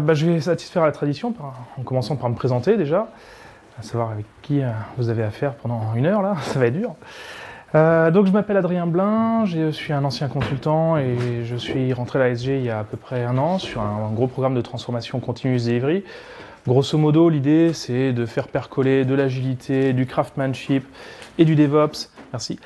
Je vais satisfaire à la tradition en commençant par me présenter déjà, à savoir avec qui vous avez affaire pendant 1 heure là, ça va être dur. Donc je m'appelle Adrien Blin, je suis un ancien consultant et je suis rentré à l'ASG il y a à peu près 1 an sur un gros programme de transformation continuous delivery. Grosso modo, l'idée c'est de faire percoler de l'agilité, du craftsmanship et du DevOps, merci,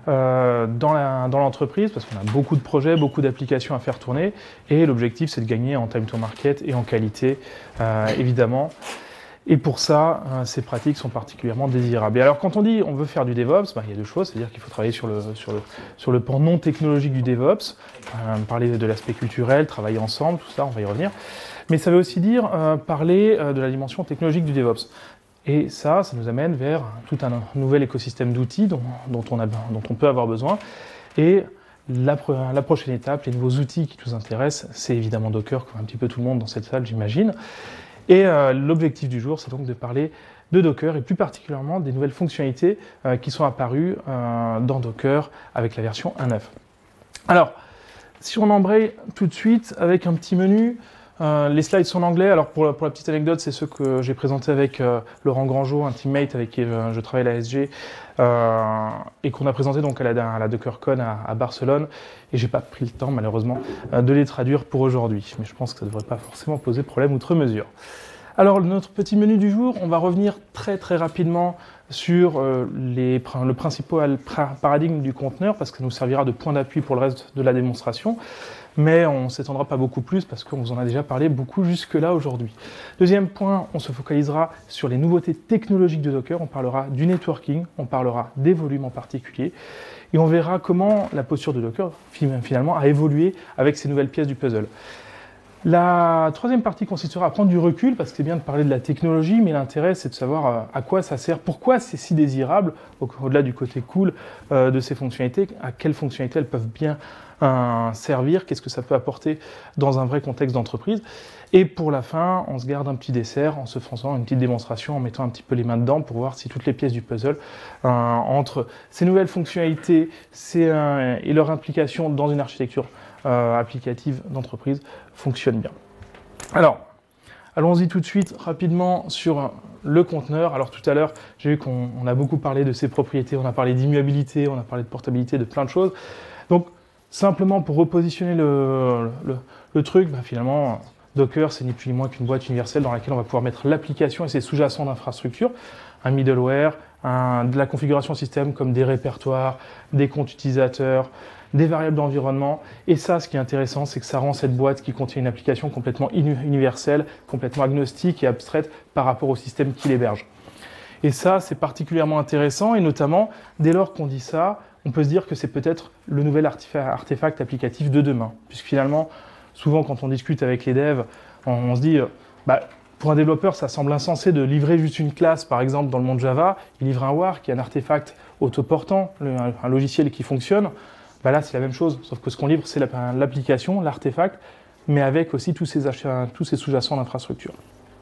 dans l'entreprise, parce qu'on a beaucoup de projets, beaucoup d'applications à faire tourner, et l'objectif c'est de gagner en time to market et en qualité, évidemment. Et pour ça, ces pratiques sont particulièrement désirables. Et alors quand on dit on veut faire du DevOps, il y a 2 choses, c'est-à-dire qu'il faut travailler sur le pan non technologique du DevOps, parler de l'aspect culturel, travailler ensemble, tout ça, on va y revenir. Mais ça veut aussi dire parler de la dimension technologique du DevOps. Et ça nous amène vers tout un nouvel écosystème d'outils dont on peut avoir besoin. Et la prochaine étape, les nouveaux outils qui nous intéressent, c'est évidemment Docker, comme un petit peu tout le monde dans cette salle, j'imagine. Et l'objectif du jour, c'est donc de parler de Docker et plus particulièrement des nouvelles fonctionnalités qui sont apparues dans Docker avec la version 1.9. Alors, si on embraye tout de suite avec un petit menu, les slides sont en anglais. Alors pour la petite anecdote, c'est ceux que j'ai présentés avec Laurent Grangeau, un teammate avec qui je travaille à l'ASG, et qu'on a présenté donc à la DockerCon à Barcelone. Et j'ai pas pris le temps, malheureusement, de les traduire pour aujourd'hui. Mais je pense que ça ne devrait pas forcément poser problème outre mesure. Alors, notre petit menu du jour, on va revenir très très rapidement sur le principal paradigme du conteneur, parce que ça nous servira de point d'appui pour le reste de la démonstration. Mais on ne s'étendra pas beaucoup plus, parce qu'on vous en a déjà parlé beaucoup jusque-là aujourd'hui. Deuxième point, on se focalisera sur les nouveautés technologiques de Docker. On parlera du networking, on parlera des volumes en particulier. Et on verra comment la posture de Docker, finalement, a évolué avec ces nouvelles pièces du puzzle. La troisième partie consistera à prendre du recul, parce que c'est bien de parler de la technologie, mais l'intérêt, c'est de savoir à quoi ça sert, pourquoi c'est si désirable, au-delà du côté cool de ces fonctionnalités, à quelles fonctionnalités elles peuvent bien servir, qu'est-ce que ça peut apporter dans un vrai contexte d'entreprise. Et pour la fin, on se garde un petit dessert en se faisant une petite démonstration, en mettant un petit peu les mains dedans pour voir si toutes les pièces du puzzle, entre ces nouvelles fonctionnalités et leur implication dans une architecture applicative d'entreprise, fonctionnent bien. Alors, allons-y tout de suite rapidement sur le conteneur. Alors tout à l'heure, j'ai vu qu'on a beaucoup parlé de ses propriétés, on a parlé d'immuabilité, on a parlé de portabilité, de plein de choses. Donc, simplement pour repositionner le truc, finalement, Docker, c'est ni plus ni moins qu'une boîte universelle dans laquelle on va pouvoir mettre l'application et ses sous-jacents d'infrastructure, un middleware, de la configuration système comme des répertoires, des comptes utilisateurs, des variables d'environnement. Et ça, ce qui est intéressant, c'est que ça rend cette boîte qui contient une application complètement universelle, complètement agnostique et abstraite par rapport au système qui l'héberge. Et ça, c'est particulièrement intéressant, et notamment, dès lors qu'on dit ça, on peut se dire que c'est peut-être le nouvel artefact applicatif de demain. Puisque finalement, souvent quand on discute avec les devs, on se dit, pour un développeur, ça semble insensé de livrer juste une classe, par exemple dans le monde Java, il livre un war qui est un artefact autoportant, un logiciel qui fonctionne. Là, c'est la même chose, sauf que ce qu'on livre, c'est l'application, l'artefact, mais avec aussi tous ces sous-jacents d'infrastructure.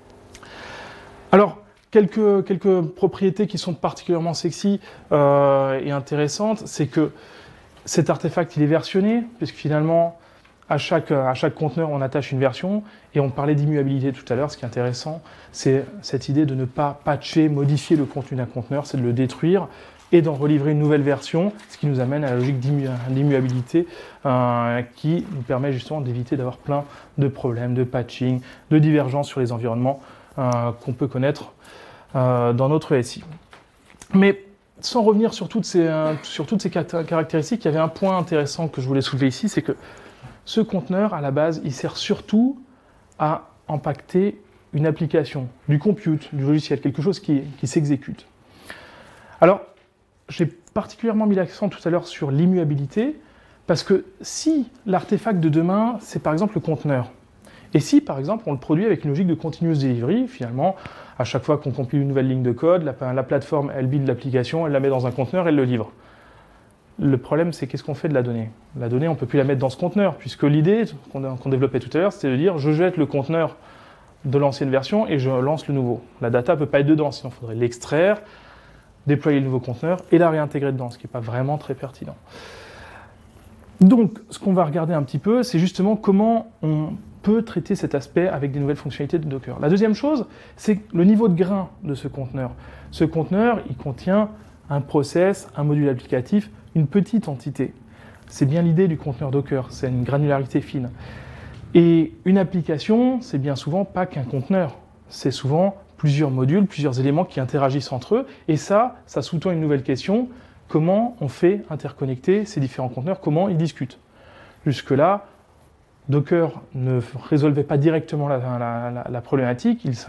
Alors, quelques propriétés qui sont particulièrement sexy et intéressantes, c'est que cet artefact, il est versionné, puisque finalement, à chaque conteneur, on attache une version, et on parlait d'immuabilité tout à l'heure. Ce qui est intéressant, c'est cette idée de ne pas patcher, modifier le contenu d'un conteneur, c'est de le détruire, et d'en relivrer une nouvelle version, ce qui nous amène à la logique d'immuabilité qui nous permet justement d'éviter d'avoir plein de problèmes, de patching, de divergences sur les environnements qu'on peut connaître dans notre SI. Mais sans revenir sur toutes ces caractéristiques, il y avait un point intéressant que je voulais soulever ici, c'est que ce conteneur, à la base, il sert surtout à impacter une application, du compute, du logiciel, quelque chose qui s'exécute. Alors, j'ai particulièrement mis l'accent tout à l'heure sur l'immuabilité, parce que si l'artefact de demain, c'est par exemple le conteneur, et si par exemple on le produit avec une logique de continuous delivery, finalement, à chaque fois qu'on compile une nouvelle ligne de code, la plateforme, elle build l'application, elle la met dans un conteneur, elle le livre. Le problème, c'est qu'est-ce qu'on fait de la donnée ? La donnée, on ne peut plus la mettre dans ce conteneur, puisque l'idée qu'on développait tout à l'heure, c'était de dire je jette le conteneur de l'ancienne version et je lance le nouveau. La data ne peut pas être dedans, sinon il faudrait l'extraire, déployer le nouveau conteneur et la réintégrer dedans, ce qui n'est pas vraiment très pertinent. Donc, ce qu'on va regarder un petit peu, c'est justement comment on peut traiter cet aspect avec des nouvelles fonctionnalités de Docker. La deuxième chose, c'est le niveau de grain de ce conteneur. Ce conteneur, il contient un process, un module applicatif, une petite entité. C'est bien l'idée du conteneur Docker, c'est une granularité fine. Et une application, c'est bien souvent pas qu'un conteneur. C'est souvent plusieurs modules, plusieurs éléments qui interagissent entre eux. Et ça sous-tend une nouvelle question. Comment on fait interconnecter ces différents conteneurs? Comment ils discutent? Jusque-là, Docker ne résolvait pas directement la problématique. Il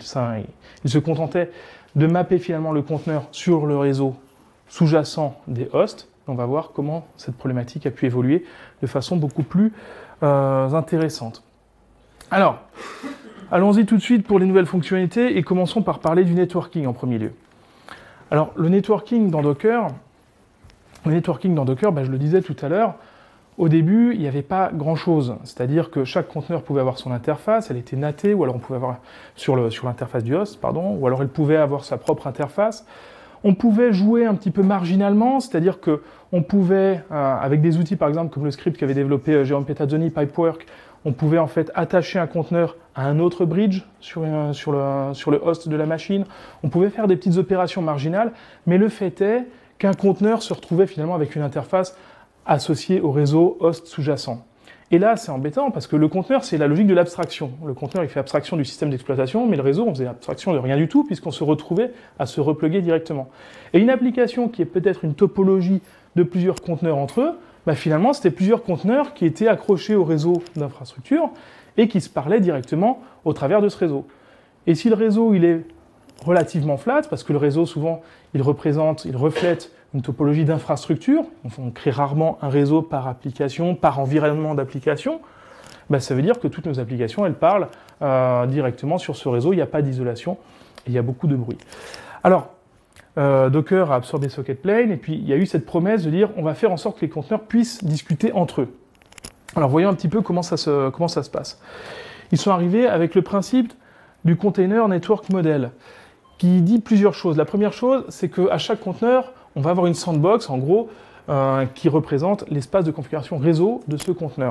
se contentait de mapper finalement le conteneur sur le réseau sous-jacent des hosts. On va voir comment cette problématique a pu évoluer de façon beaucoup plus intéressante. Alors, allons-y tout de suite pour les nouvelles fonctionnalités et commençons par parler du networking en premier lieu. Alors, le networking dans Docker, je le disais tout à l'heure, au début, il n'y avait pas grand-chose. C'est-à-dire que chaque conteneur pouvait avoir son interface, elle était NATée, ou alors on pouvait avoir sur l'interface du host, ou alors elle pouvait avoir sa propre interface. On pouvait jouer un petit peu marginalement, c'est-à-dire qu'on pouvait, avec des outils par exemple comme le script qu'avait développé Jérôme Petazzoni, Pipework, on pouvait en fait attacher un conteneur à un autre bridge sur le host de la machine. On pouvait faire des petites opérations marginales, mais le fait est qu'un conteneur se retrouvait finalement avec une interface associée au réseau host sous-jacent. Et là, c'est embêtant parce que le conteneur, c'est la logique de l'abstraction. Le conteneur, il fait abstraction du système d'exploitation, mais le réseau, on faisait abstraction de rien du tout puisqu'on se retrouvait à se repluguer directement. Et une application qui est peut-être une topologie de plusieurs conteneurs entre eux, finalement, c'était plusieurs conteneurs qui étaient accrochés au réseau d'infrastructure et qui se parlaient directement au travers de ce réseau. Et si le réseau, il est relativement flat, parce que le réseau, souvent, il reflète une topologie d'infrastructure, on crée rarement un réseau par application, par environnement d'application, ça veut dire que toutes nos applications, elles parlent directement sur ce réseau, il n'y a pas d'isolation, et il y a beaucoup de bruit. Alors, Docker a absorbé Socketplane, et puis il y a eu cette promesse de dire on va faire en sorte que les conteneurs puissent discuter entre eux. Alors voyons un petit peu comment ça se passe. Ils sont arrivés avec le principe du Container Network Model, qui dit plusieurs choses. La première chose, c'est qu'à chaque conteneur, on va avoir une sandbox, en gros, qui représente l'espace de configuration réseau de ce conteneur.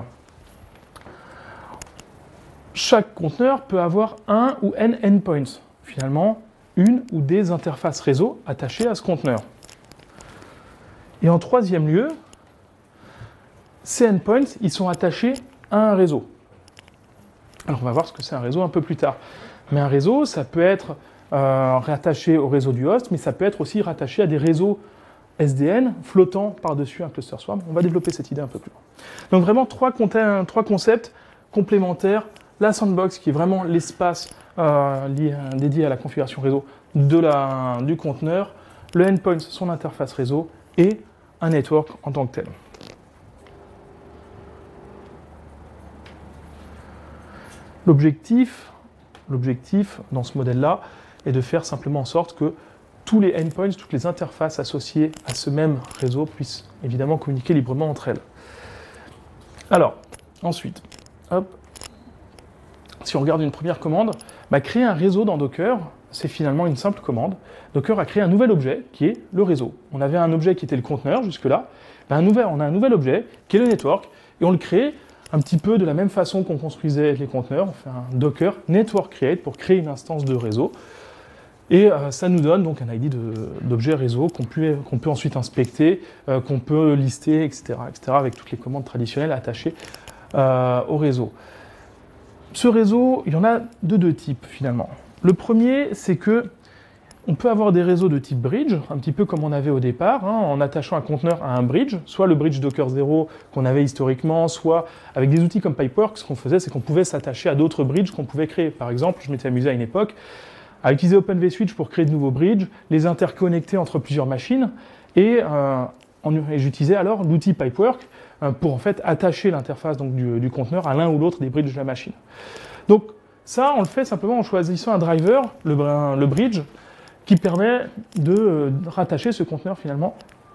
Chaque conteneur peut avoir un ou n endpoints, finalement, une ou des interfaces réseau attachées à ce conteneur. Et en troisième lieu, ces endpoints, ils sont attachés à un réseau. Alors on va voir ce que c'est un réseau un peu plus tard. Mais un réseau, ça peut être rattaché au réseau du host, mais ça peut être aussi rattaché à des réseaux SDN flottant par-dessus un cluster swarm. On va développer cette idée un peu plus loin. Donc vraiment trois concepts complémentaires. La sandbox, qui est vraiment l'espace dédié à la configuration réseau du conteneur, le endpoint, son interface réseau, et un network en tant que tel. L'objectif dans ce modèle-là est de faire simplement en sorte que tous les endpoints, toutes les interfaces associées à ce même réseau puissent évidemment communiquer librement entre elles. Alors, ensuite, si on regarde une première commande, créer un réseau dans Docker, c'est finalement une simple commande. Docker a créé un nouvel objet qui est le réseau. On avait un objet qui était le conteneur jusque-là, on a un nouvel objet qui est le network, et on le crée un petit peu de la même façon qu'on construisait les conteneurs. On fait un Docker Network Create pour créer une instance de réseau. Et ça nous donne donc un ID d'objet réseau qu'on peut ensuite inspecter, qu'on peut lister, etc., avec toutes les commandes traditionnelles attachées au réseau. Ce réseau, il y en a de deux types finalement. Le premier, c'est que on peut avoir des réseaux de type bridge, un petit peu comme on avait au départ, en attachant un conteneur à un bridge, soit le bridge Docker 0 qu'on avait historiquement, soit avec des outils comme Pipework. Ce qu'on faisait, c'est qu'on pouvait s'attacher à d'autres bridges qu'on pouvait créer. Par exemple, je m'étais amusé à une époque à utiliser OpenVSwitch pour créer de nouveaux bridges, les interconnecter entre plusieurs machines, et j'utilisais alors l'outil Pipework pour en fait attacher l'interface du conteneur à l'un ou l'autre des bridges de la machine. Donc ça, on le fait simplement en choisissant un driver, le bridge, qui permet de rattacher ce conteneur finalement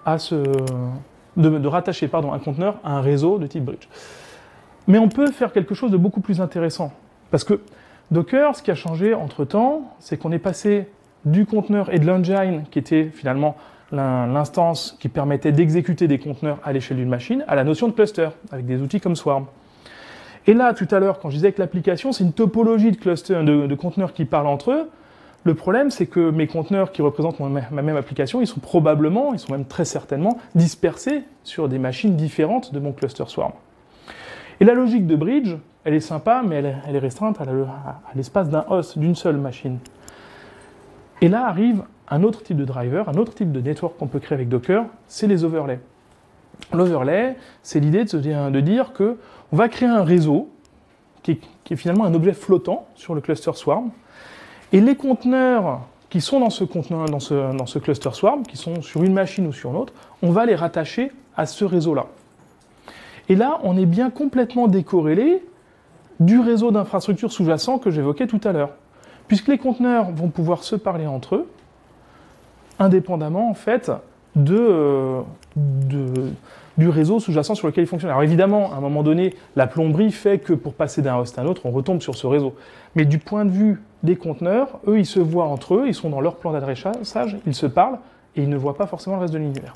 de rattacher un conteneur à un réseau de type bridge. Mais on peut faire quelque chose de beaucoup plus intéressant, parce que Docker, ce qui a changé entre-temps, c'est qu'on est passé du conteneur et de l'engine, qui était finalement l'instance qui permettait d'exécuter des conteneurs à l'échelle d'une machine, à la notion de cluster, avec des outils comme Swarm. Et là, tout à l'heure, quand je disais que l'application, c'est une topologie de conteneurs qui parlent entre eux, le problème, c'est que mes conteneurs qui représentent ma même application, ils sont même très certainement, dispersés sur des machines différentes de mon cluster swarm. Et la logique de bridge, elle est sympa, mais elle est restreinte à l'espace d'un host, d'une seule machine. Et là arrive un autre type de driver, un autre type de network qu'on peut créer avec Docker, c'est les overlays. L'overlay, c'est l'idée de dire qu'on va créer un réseau qui est finalement un objet flottant sur le cluster swarm, et les conteneurs qui sont dans ce cluster swarm, qui sont sur une machine ou sur une autre, on va les rattacher à ce réseau-là. Et là, on est bien complètement décorrélé du réseau d'infrastructures sous-jacent que j'évoquais tout à l'heure, puisque les conteneurs vont pouvoir se parler entre eux, indépendamment en fait du réseau sous-jacent sur lequel ils fonctionnent. Alors évidemment, à un moment donné, la plomberie fait que pour passer d'un host à un autre, on retombe sur ce réseau. Mais du point de vue des conteneurs, eux, ils se voient entre eux, ils sont dans leur plan d'adressage, ils se parlent, et ils ne voient pas forcément le reste de l'univers.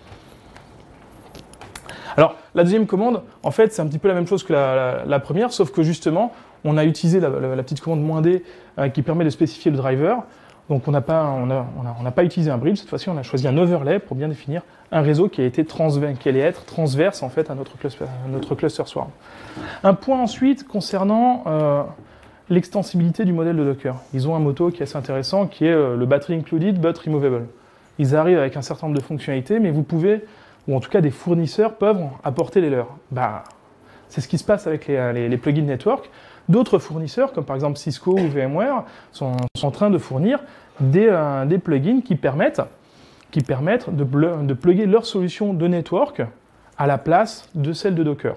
Alors, la deuxième commande, en fait, c'est un petit peu la même chose que la première, sauf que justement, on a utilisé la petite commande -d qui permet de spécifier le driver. Donc on n'a pas utilisé un bridge, cette fois-ci on a choisi un overlay pour bien définir un réseau qui allait être transverse en fait à notre cluster swarm. Un point ensuite concernant l'extensibilité du modèle de Docker. Ils ont un motto qui est assez intéressant qui est le battery included but removable. Ils arrivent avec un certain nombre de fonctionnalités, mais vous pouvez, ou en tout cas des fournisseurs peuvent apporter les leurs. C'est ce qui se passe avec les plugins network. D'autres fournisseurs, comme par exemple Cisco ou VMware, sont en train de fournir des plugins qui permettent de plugger leur solution de network à la place de celle de Docker.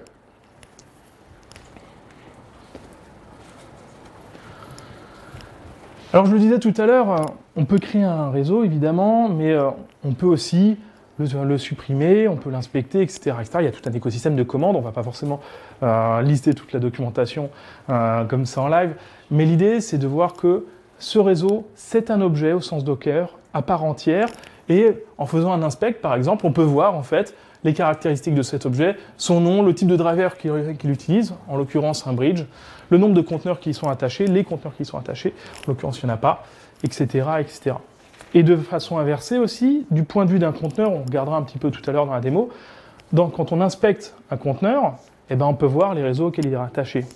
Alors je le disais tout à l'heure, on peut créer un réseau évidemment, mais on peut aussi le supprimer, on peut l'inspecter, etc., etc. Il y a tout un écosystème de commandes, on ne va pas forcément lister toute la documentation comme ça en live, mais l'idée c'est de voir que ce réseau, c'est un objet au sens Docker, à part entière, et en faisant un inspect, par exemple, on peut voir en fait les caractéristiques de cet objet, son nom, le type de driver qu'il utilise, en l'occurrence un bridge, le nombre de conteneurs qui y sont attachés, les conteneurs qui y sont attachés, en l'occurrence il n'y en a pas, etc., etc. Et de façon inversée aussi, du point de vue d'un conteneur, on regardera un petit peu tout à l'heure dans la démo, quand on inspecte un conteneur, on peut voir les réseaux auxquels il est rattaché.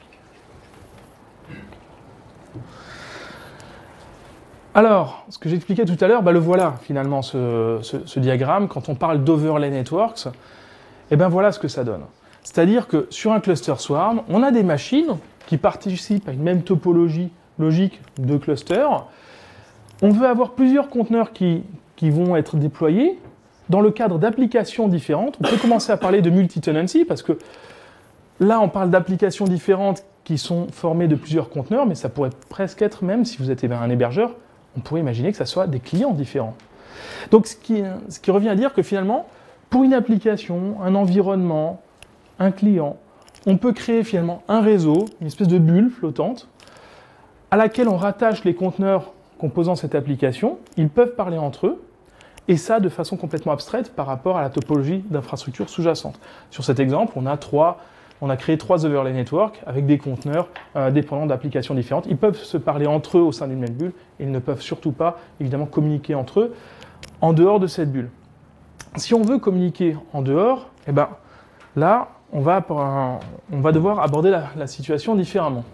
Alors, ce que j'expliquais tout à l'heure, le voilà finalement ce diagramme. Quand on parle d'overlay networks, voilà ce que ça donne. C'est-à-dire que sur un cluster swarm, on a des machines qui participent à une même topologie logique de cluster. On veut avoir plusieurs conteneurs qui vont être déployés dans le cadre d'applications différentes. On peut commencer à parler de multi-tenancy parce que là, on parle d'applications différentes qui sont formées de plusieurs conteneurs, mais ça pourrait presque être même, si vous êtes un hébergeur, on pourrait imaginer que ça soit des clients différents. Donc ce qui revient à dire que finalement, pour une application, un environnement, un client, on peut créer finalement un réseau, une espèce de bulle flottante, à laquelle on rattache les conteneurs composant cette application, ils peuvent parler entre eux, et ça de façon complètement abstraite par rapport à la topologie d'infrastructures sous-jacentes. Sur cet exemple, on a créé 3 overlay networks avec des conteneurs dépendant d'applications différentes. Ils peuvent se parler entre eux au sein d'une même bulle, et ils ne peuvent surtout pas, évidemment, communiquer entre eux en dehors de cette bulle. Si on veut communiquer en dehors, là, on va devoir aborder la situation différemment.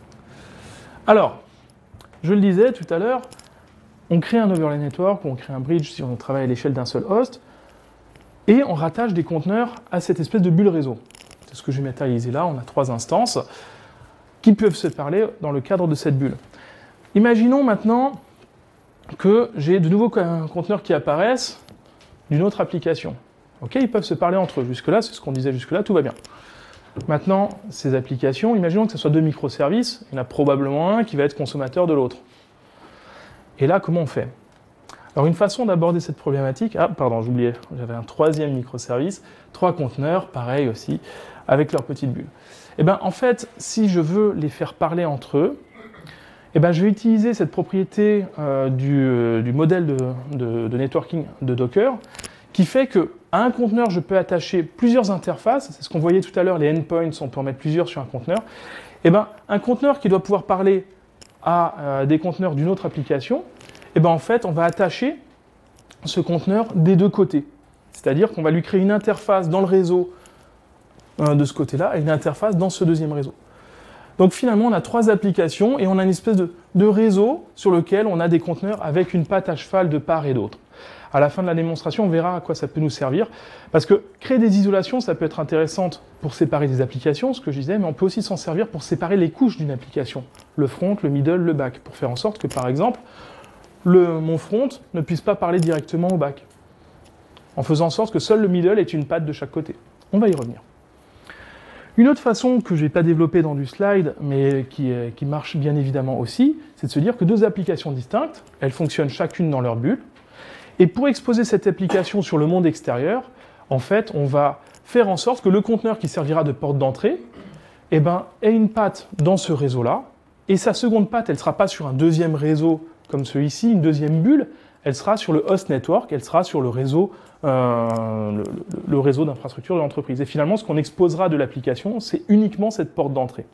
Alors, je le disais tout à l'heure, on crée un overlay network, ou on crée un bridge si on travaille à l'échelle d'un seul host, et on rattache des conteneurs à cette espèce de bulle réseau. C'est ce que j'ai matérialisé là, on a 3 instances qui peuvent se parler dans le cadre de cette bulle. Imaginons maintenant que j'ai de nouveaux conteneurs qui apparaissent d'une autre application. Ok, ils peuvent se parler entre eux. Jusque-là, c'est ce qu'on disait jusque-là, tout va bien. Maintenant, ces applications, imaginons que ce soit 2 microservices, il y en a probablement un qui va être consommateur de l'autre. Et là, comment on fait? Alors, une façon d'aborder cette problématique... Ah, pardon, j'oubliais, j'avais un 3e microservice, 3 conteneurs, pareil aussi, avec leur petite bulle. En fait, si je veux les faire parler entre eux, je vais utiliser cette propriété du modèle de networking de Docker, qui fait qu'à un conteneur, je peux attacher plusieurs interfaces. C'est ce qu'on voyait tout à l'heure, les endpoints, on peut en mettre plusieurs sur un conteneur. Et ben, un conteneur qui doit pouvoir parler à des conteneurs d'une autre application, et ben en fait, on va attacher ce conteneur des deux côtés. C'est-à-dire qu'on va lui créer une interface dans le réseau de ce côté-là et une interface dans ce deuxième réseau. Donc finalement, on a 3 applications et on a une espèce de réseau sur lequel on a des conteneurs avec une patte à cheval de part et d'autre. À la fin de la démonstration, on verra à quoi ça peut nous servir. Parce que créer des isolations, ça peut être intéressant pour séparer des applications, ce que je disais, mais on peut aussi s'en servir pour séparer les couches d'une application. Le front, le middle, le back. Pour faire en sorte que, par exemple, mon front ne puisse pas parler directement au back. En faisant en sorte que seul le middle ait une patte de chaque côté. On va y revenir. Une autre façon que je ne vais pas développer dans du slide, mais qui marche bien évidemment aussi, c'est de se dire que 2 applications distinctes, elles fonctionnent chacune dans leur bulle, et pour exposer cette application sur le monde extérieur, en fait, on va faire en sorte que le conteneur qui servira de porte d'entrée, ait une patte dans ce réseau-là, et sa seconde patte, elle ne sera pas sur un deuxième réseau comme celui-ci, une deuxième bulle, elle sera sur le host network, elle sera sur le réseau d'infrastructure de l'entreprise. Et finalement, ce qu'on exposera de l'application, c'est uniquement cette porte d'entrée.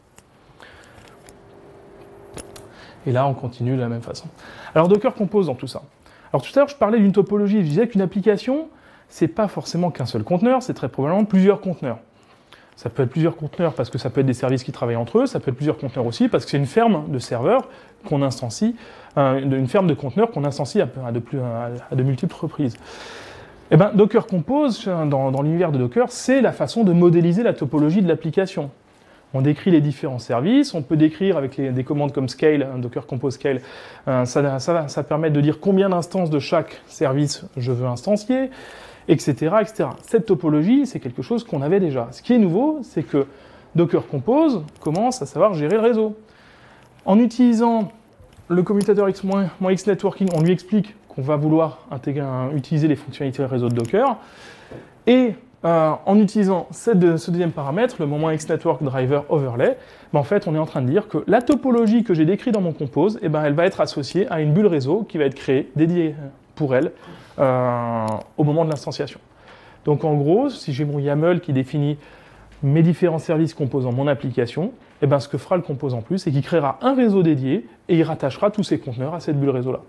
Et là, on continue de la même façon. Alors, Docker Compose dans tout ça. Alors, tout à l'heure, je parlais d'une topologie. Je disais qu'une application, c'est pas forcément qu'un seul conteneur, c'est très probablement plusieurs conteneurs. Ça peut être plusieurs conteneurs parce que ça peut être des services qui travaillent entre eux, ça peut être plusieurs conteneurs aussi parce que c'est une ferme de serveurs qu'on instancie, une ferme de conteneurs qu'on instancie à de multiples reprises. Eh bien, Docker Compose, dans l'univers de Docker, c'est la façon de modéliser la topologie de l'application. On décrit les différents services, on peut décrire avec des commandes comme scale, Docker Compose scale, ça permet de dire combien d'instances de chaque service je veux instancier, etc., etc. Cette topologie, c'est quelque chose qu'on avait déjà. Ce qui est nouveau, c'est que Docker Compose commence à savoir gérer le réseau. En utilisant le commutateur X- networking, on lui explique qu'on va vouloir utiliser les fonctionnalités réseau de Docker, et en utilisant ce deuxième paramètre, le moment X network driver overlay, en fait, on est en train de dire que la topologie que j'ai décrite dans mon compose, elle va être associée à une bulle réseau qui va être créée, dédiée pour elle, au moment de l'instanciation. Donc en gros, si j'ai mon YAML qui définit mes différents services composant mon application, ce que fera le compose en plus, c'est qu'il créera un réseau dédié et il rattachera tous ses conteneurs à cette bulle réseau-là.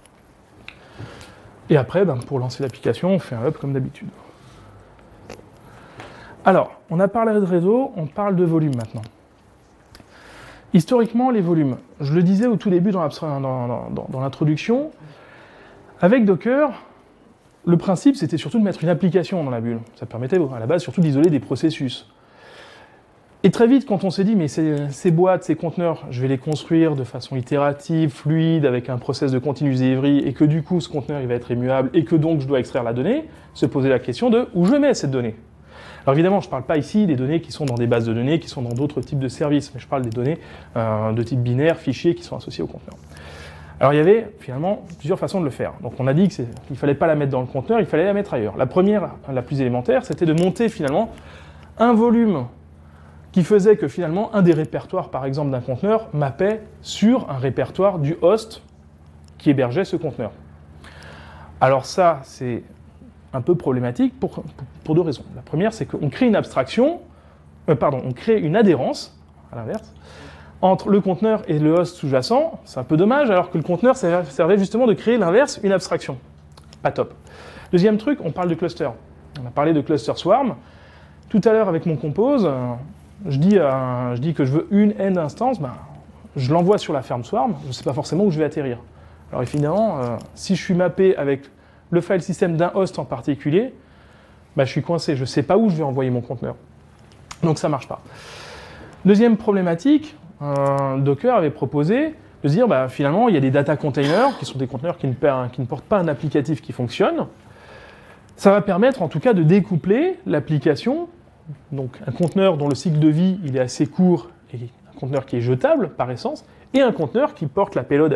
Et après, pour lancer l'application, on fait un hub comme d'habitude. Alors, on a parlé de réseau, on parle de volume maintenant. Historiquement, les volumes, je le disais au tout début dans l'introduction, avec Docker, le principe c'était surtout de mettre une application dans la bulle. Ça permettait à la base surtout d'isoler des processus. Et très vite, quand on s'est dit, mais ces boîtes, ces conteneurs, je vais les construire de façon itérative, fluide, avec un process de continuous delivery, et que du coup, ce conteneur il va être immuable, et que donc je dois extraire la donnée, se poser la question de où je mets cette donnée. Alors évidemment, je ne parle pas ici des données qui sont dans des bases de données, qui sont dans d'autres types de services, mais je parle des données de type binaire, fichiers, qui sont associés au conteneur. Alors il y avait finalement plusieurs façons de le faire. Donc on a dit qu'il ne fallait pas la mettre dans le conteneur, il fallait la mettre ailleurs. La première, la plus élémentaire, c'était de monter finalement un volume qui faisait que finalement un des répertoires, par exemple, d'un conteneur, mappait sur un répertoire du host qui hébergeait ce conteneur. Alors ça, c'est un peu problématique pour 2 raisons. La première, c'est qu'on crée une abstraction, on crée une adhérence, à l'inverse, entre le conteneur et le host sous-jacent. C'est un peu dommage, alors que le conteneur servait justement de créer l'inverse, une abstraction. Pas top. Deuxième truc, on parle de cluster. On a parlé de cluster swarm. Tout à l'heure, avec mon compose, je dis que je veux une end instance, je l'envoie sur la ferme swarm, je ne sais pas forcément où je vais atterrir. Alors évidemment, si je suis mappé avec le file system d'un host en particulier, je suis coincé, je ne sais pas où je vais envoyer mon conteneur. Donc ça ne marche pas. Deuxième problématique, Docker avait proposé de se dire finalement il y a des data containers qui sont des conteneurs qui ne portent pas un applicatif qui fonctionne. Ça va permettre en tout cas de découpler l'application, donc un conteneur dont le cycle de vie il est assez court et un conteneur qui est jetable par essence, et un conteneur qui porte la payload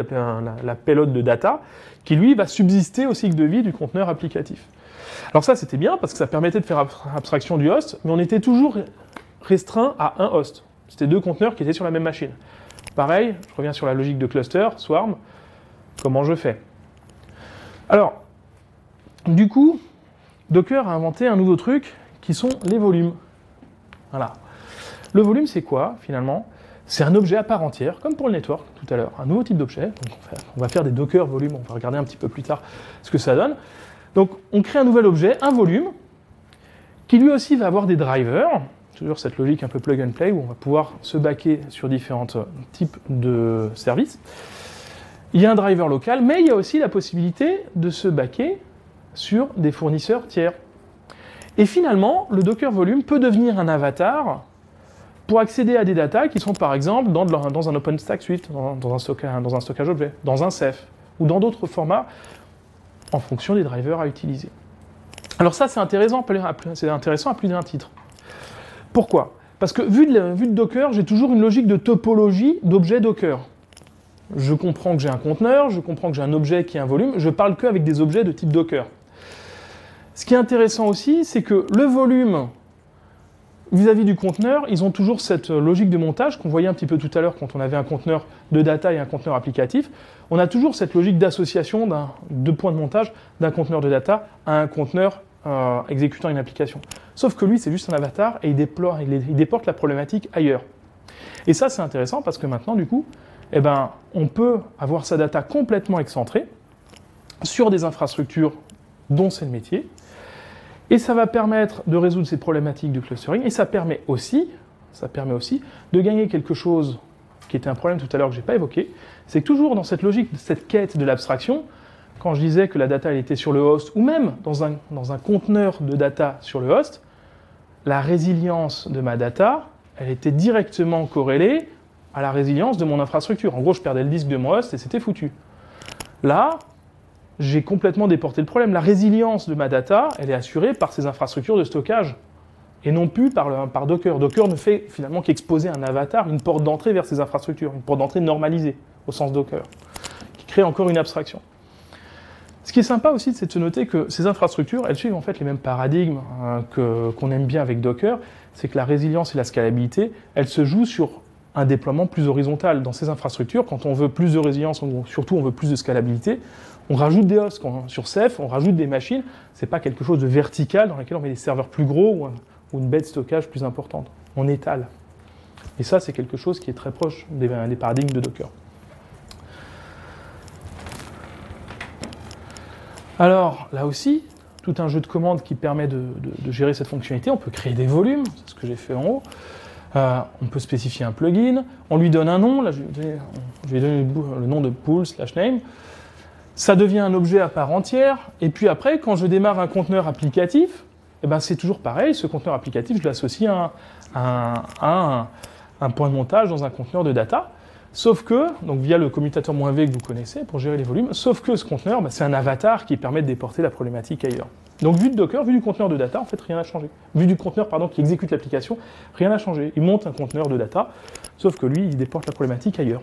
de data, qui lui va subsister au cycle de vie du conteneur applicatif. Alors ça c'était bien parce que ça permettait de faire abstraction du host, mais on était toujours restreint à un host. C'était 2 conteneurs qui étaient sur la même machine. Pareil, je reviens sur la logique de cluster, swarm, comment je fais? Alors, du coup, Docker a inventé un nouveau truc qui sont les volumes. Voilà. Le volume, c'est quoi, finalement? C'est un objet à part entière, comme pour le network tout à l'heure, un nouveau type d'objet. Donc on va faire des Docker volumes, on va regarder un petit peu plus tard ce que ça donne. Donc on crée un nouvel objet, un volume, qui lui aussi va avoir des drivers, toujours cette logique un peu plug and play, où on va pouvoir se baquer sur différents types de services. Il y a un driver local, mais il y a aussi la possibilité de se baquer sur des fournisseurs tiers. Et finalement, le Docker Volume peut devenir un avatar pour accéder à des datas qui sont par exemple dans un OpenStack suite, dans un stockage objet, dans un Ceph, ou dans d'autres formats, en fonction des drivers à utiliser. Alors ça, c'est intéressant à plus d'un titre. Pourquoi? Parce que vu de Docker, j'ai toujours une logique de topologie d'objets Docker. Je comprends que j'ai un conteneur, je comprends que j'ai un objet qui est un volume, je parle qu'avec des objets de type Docker. Ce qui est intéressant aussi, c'est que le volume, vis-à-vis du conteneur, ils ont toujours cette logique de montage qu'on voyait un petit peu tout à l'heure quand on avait un conteneur de data et un conteneur applicatif. On a toujours cette logique d'association de points de montage d'un conteneur de data à un conteneur exécutant une application. Sauf que lui, c'est juste un avatar et il déporte la problématique ailleurs. Et ça, c'est intéressant parce que maintenant, du coup, on peut avoir sa data complètement excentrée sur des infrastructures dont c'est le métier. Et ça va permettre de résoudre ces problématiques de clustering. Et ça permet aussi de gagner quelque chose qui était un problème tout à l'heure que je n'ai pas évoqué. C'est que toujours dans cette logique, cette quête de l'abstraction, quand je disais que la data elle était sur le host, ou même dans un conteneur de data sur le host, la résilience de ma data, elle était directement corrélée à la résilience de mon infrastructure. En gros, je perdais le disque de mon host et c'était foutu. Là, j'ai complètement déporté le problème. La résilience de ma data, elle est assurée par ces infrastructures de stockage, et non plus par Docker. Docker ne fait finalement qu'exposer un avatar, une porte d'entrée vers ces infrastructures, une porte d'entrée normalisée, au sens Docker, qui crée encore une abstraction. Ce qui est sympa aussi, c'est de se noter que ces infrastructures, elles suivent en fait les mêmes paradigmes qu'on aime bien avec Docker, c'est que la résilience et la scalabilité, elles se jouent sur un déploiement plus horizontal. Dans ces infrastructures, quand on veut plus de résilience, surtout on veut plus de scalabilité, on rajoute des hosts. Sur Ceph, on rajoute des machines. C'est pas quelque chose de vertical dans lequel on met des serveurs plus gros ou une baie de stockage plus importante. On étale. Et ça, c'est quelque chose qui est très proche des paradigmes de Docker. Alors, là aussi, tout un jeu de commandes qui permet de gérer cette fonctionnalité. On peut créer des volumes, c'est ce que j'ai fait en haut. On peut spécifier un plugin. On lui donne un nom. Là, je vais donner le nom de pool/name. Ça devient un objet à part entière. Et puis après, quand je démarre un conteneur applicatif, c'est toujours pareil. Ce conteneur applicatif, je l'associe à un point de montage dans un conteneur de data. Sauf que, donc via le commutateur "-v que vous connaissez pour gérer les volumes, sauf que ce conteneur, c'est un avatar qui permet de déporter la problématique ailleurs. Donc vu de Docker, vu du conteneur de data, en fait, rien n'a changé. Vu du conteneur, qui exécute l'application, rien n'a changé. Il monte un conteneur de data, sauf que lui, il déporte la problématique ailleurs.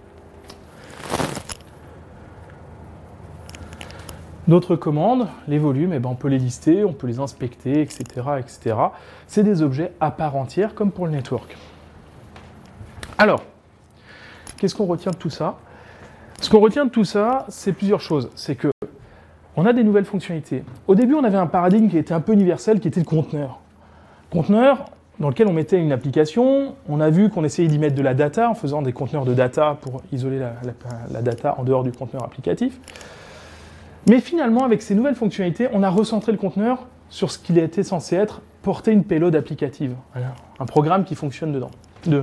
D'autres commandes, les volumes, on peut les lister, on peut les inspecter, etc., etc. C'est des objets à part entière, comme pour le network. Alors, qu'est-ce qu'on retient de tout ça? Ce qu'on retient de tout ça, c'est plusieurs choses. C'est que on a des nouvelles fonctionnalités. Au début, on avait un paradigme qui était un peu universel, qui était le conteneur. Conteneur dans lequel on mettait une application. On a vu qu'on essayait d'y mettre de la data en faisant des conteneurs de data pour isoler la data en dehors du conteneur applicatif. Mais finalement, avec ces nouvelles fonctionnalités, on a recentré le conteneur sur ce qu'il était censé être, porter une payload applicative. Un programme qui fonctionne dedans.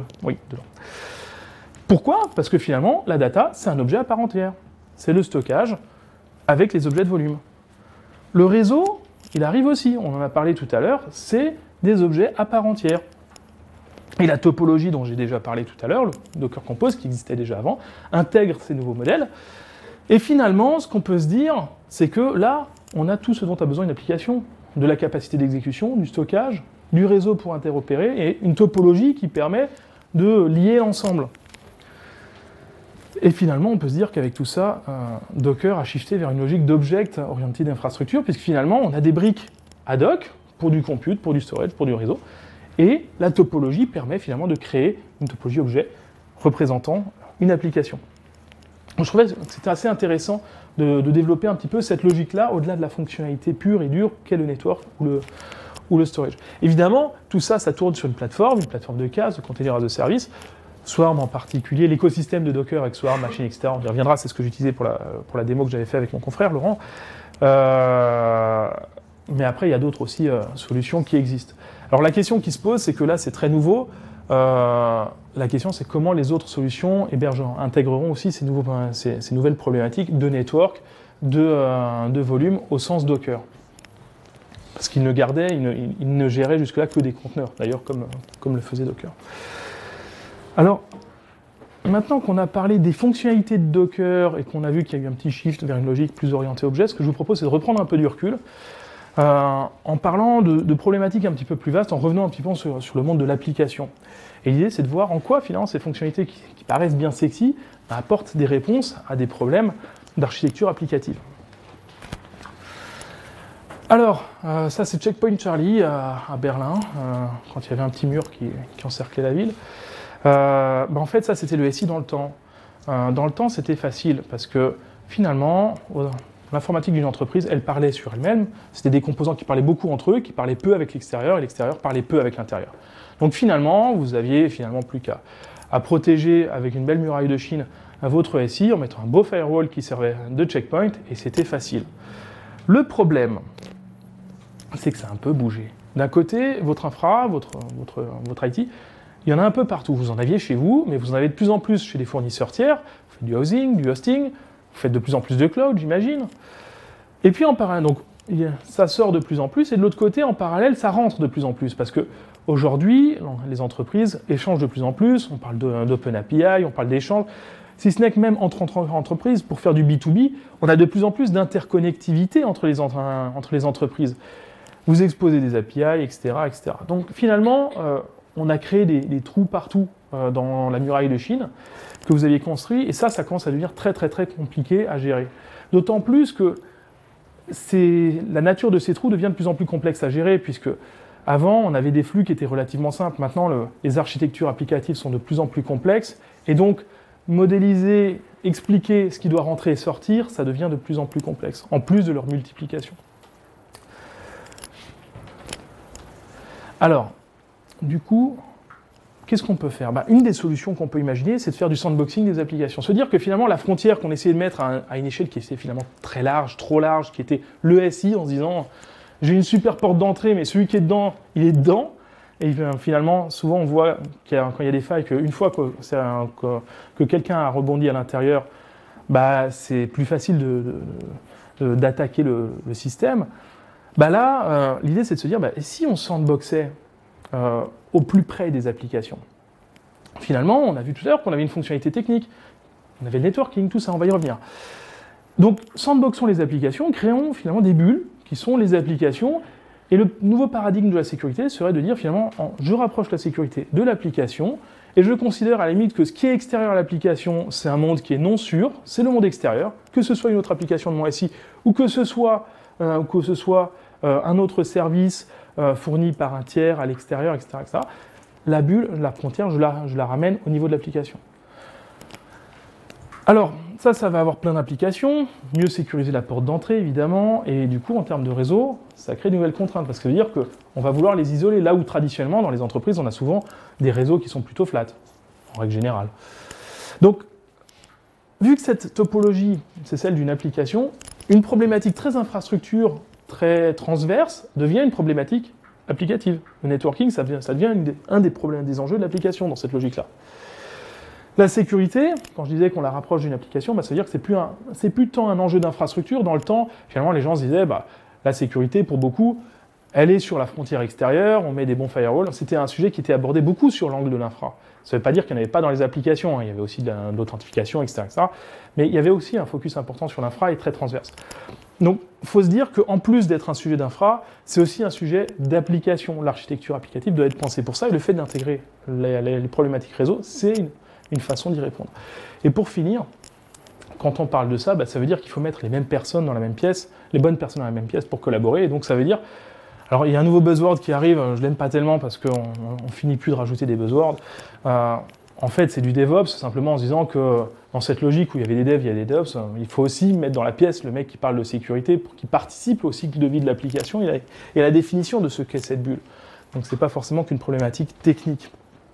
Pourquoi? Parce que finalement, la data, c'est un objet à part entière. C'est le stockage avec les objets de volume. Le réseau, il arrive aussi, on en a parlé tout à l'heure, c'est des objets à part entière. Et la topologie dont j'ai déjà parlé tout à l'heure, le Docker Compose, qui existait déjà avant, intègre ces nouveaux modèles. Et finalement, ce qu'on peut se dire, c'est que là, on a tout ce dont a besoin une application, de la capacité d'exécution, du stockage, du réseau pour interopérer, et une topologie qui permet de lier l'ensemble. Et finalement, on peut se dire qu'avec tout ça, Docker a shifté vers une logique d'object-oriented infrastructure, puisque finalement, on a des briques ad hoc pour du compute, pour du storage, pour du réseau, et la topologie permet finalement de créer une topologie objet représentant une application. Donc, je trouvais que c'était assez intéressant de développer un petit peu cette logique-là, au-delà de la fonctionnalité pure et dure qu'est le network ou le storage. Évidemment, tout ça, ça tourne sur une plateforme de CaaS, de container as a service. Swarm en particulier, l'écosystème de Docker avec Swarm, Machine, etc. On y reviendra, c'est ce que j'utilisais pour la démo que j'avais fait avec mon confrère Laurent. Mais après, il y a d'autres aussi solutions qui existent. Alors la question qui se pose, c'est que là, c'est très nouveau. La question, c'est comment les autres solutions intégreront aussi ces nouvelles problématiques de network, de volume au sens Docker. Parce qu'il ne gérait jusque-là que des conteneurs, d'ailleurs, comme le faisait Docker. Alors, maintenant qu'on a parlé des fonctionnalités de Docker et qu'on a vu qu'il y a eu un petit shift vers une logique plus orientée objet, ce que je vous propose, c'est de reprendre un peu du recul en parlant de problématiques un petit peu plus vastes, en revenant un petit peu sur le monde de l'application. Et l'idée, c'est de voir en quoi, finalement, ces fonctionnalités qui paraissent bien sexy apportent des réponses à des problèmes d'architecture applicative. Alors, ça c'est Checkpoint Charlie à Berlin, quand il y avait un petit mur qui encerclait la ville. En fait, ça c'était le SI dans le temps. Dans le temps, c'était facile, parce que finalement, l'informatique d'une entreprise, elle parlait sur elle-même. C'était des composants qui parlaient beaucoup entre eux, qui parlaient peu avec l'extérieur, et l'extérieur parlait peu avec l'intérieur. Donc finalement, vous aviez plus qu'à protéger avec une belle muraille de Chine votre SI en mettant un beau firewall qui servait de checkpoint, et c'était facile. Le problème, c'est que ça a un peu bougé. D'un côté, votre infra, votre IT, il y en a un peu partout. Vous en aviez chez vous, mais vous en avez de plus en plus chez les fournisseurs tiers. Vous faites du housing, du hosting, vous faites de plus en plus de cloud, j'imagine. Et puis en parallèle, donc ça sort de plus en plus, et de l'autre côté, en parallèle, ça rentre de plus en plus, parce que aujourd'hui, les entreprises échangent de plus en plus. On parle d'open API, on parle d'échanges. Si ce n'est que même entre entreprises, pour faire du B2B, on a de plus en plus d'interconnectivité entre les entreprises. Vous exposez des API, etc. etc. Donc finalement, on a créé des trous partout dans la muraille de Chine que vous aviez construit, et ça commence à devenir très très très compliqué à gérer. D'autant plus que la nature de ces trous devient de plus en plus complexe à gérer, puisque avant, on avait des flux qui étaient relativement simples. Maintenant, les architectures applicatives sont de plus en plus complexes, et donc modéliser, expliquer ce qui doit rentrer et sortir, ça devient de plus en plus complexe, en plus de leur multiplication. Alors, du coup, qu'est-ce qu'on peut faire ? Une des solutions qu'on peut imaginer, c'est de faire du sandboxing des applications. Se dire que finalement, la frontière qu'on essayait de mettre à une échelle qui était finalement très large, trop large, qui était le SI, en se disant « j'ai une super porte d'entrée, mais celui qui est dedans, il est dedans », et finalement, souvent, on voit quand il y a des failles, qu'une fois que quelqu'un a rebondi à l'intérieur, c'est plus facile d'attaquer le système. L'idée, c'est de se dire, et si on sandboxait au plus près des applications ? Finalement, on a vu tout à l'heure qu'on avait une fonctionnalité technique, on avait le networking, tout ça, on va y revenir. Donc, sandboxons les applications, créons finalement des bulles qui sont les applications. Et le nouveau paradigme de la sécurité serait de dire finalement, je rapproche la sécurité de l'application et je considère à la limite que ce qui est extérieur à l'application, c'est un monde qui est non sûr, c'est le monde extérieur, que ce soit une autre application de mon SI ou que ce soit un autre service fourni par un tiers à l'extérieur, etc., etc. La bulle, la frontière, je la ramène au niveau de l'application. Alors, ça va avoir plein d'applications, mieux sécuriser la porte d'entrée évidemment, et du coup en termes de réseau, ça crée de nouvelles contraintes, parce que ça veut dire qu'on va vouloir les isoler, là où traditionnellement dans les entreprises on a souvent des réseaux qui sont plutôt flat, en règle générale. Donc, vu que cette topologie, c'est celle d'une application, une problématique très infrastructure, très transverse, devient une problématique applicative. Le networking, ça devient un des enjeux de l'application dans cette logique-là. La sécurité, quand je disais qu'on la rapproche d'une application, ça veut dire que c'est plus tant un enjeu d'infrastructure. Dans le temps, finalement, les gens se disaient, la sécurité, pour beaucoup, elle est sur la frontière extérieure, on met des bons firewalls. C'était un sujet qui était abordé beaucoup sur l'angle de l'infra. Ça ne veut pas dire qu'il n'y en avait pas dans les applications, il y avait aussi de l'authentification, etc., etc. Mais il y avait aussi un focus important sur l'infra et très transverse. Donc, il faut se dire qu'en plus d'être un sujet d'infra, c'est aussi un sujet d'application. L'architecture applicative doit être pensée pour ça, et le fait d'intégrer les problématiques réseau, c'est une façon d'y répondre. Et pour finir, quand on parle de ça, ça veut dire qu'il faut mettre les mêmes personnes dans la même pièce, les bonnes personnes dans la même pièce pour collaborer, et donc ça veut dire... Alors, il y a un nouveau buzzword qui arrive, je ne l'aime pas tellement parce qu'on ne finit plus de rajouter des buzzwords. en fait, c'est du DevOps, simplement en se disant que dans cette logique où il y avait des devs, il y a des DevOps, il faut aussi mettre dans la pièce le mec qui parle de sécurité pour qu'il participe au cycle de vie de l'application et à la définition de ce qu'est cette bulle. Donc c'est pas forcément qu'une problématique technique.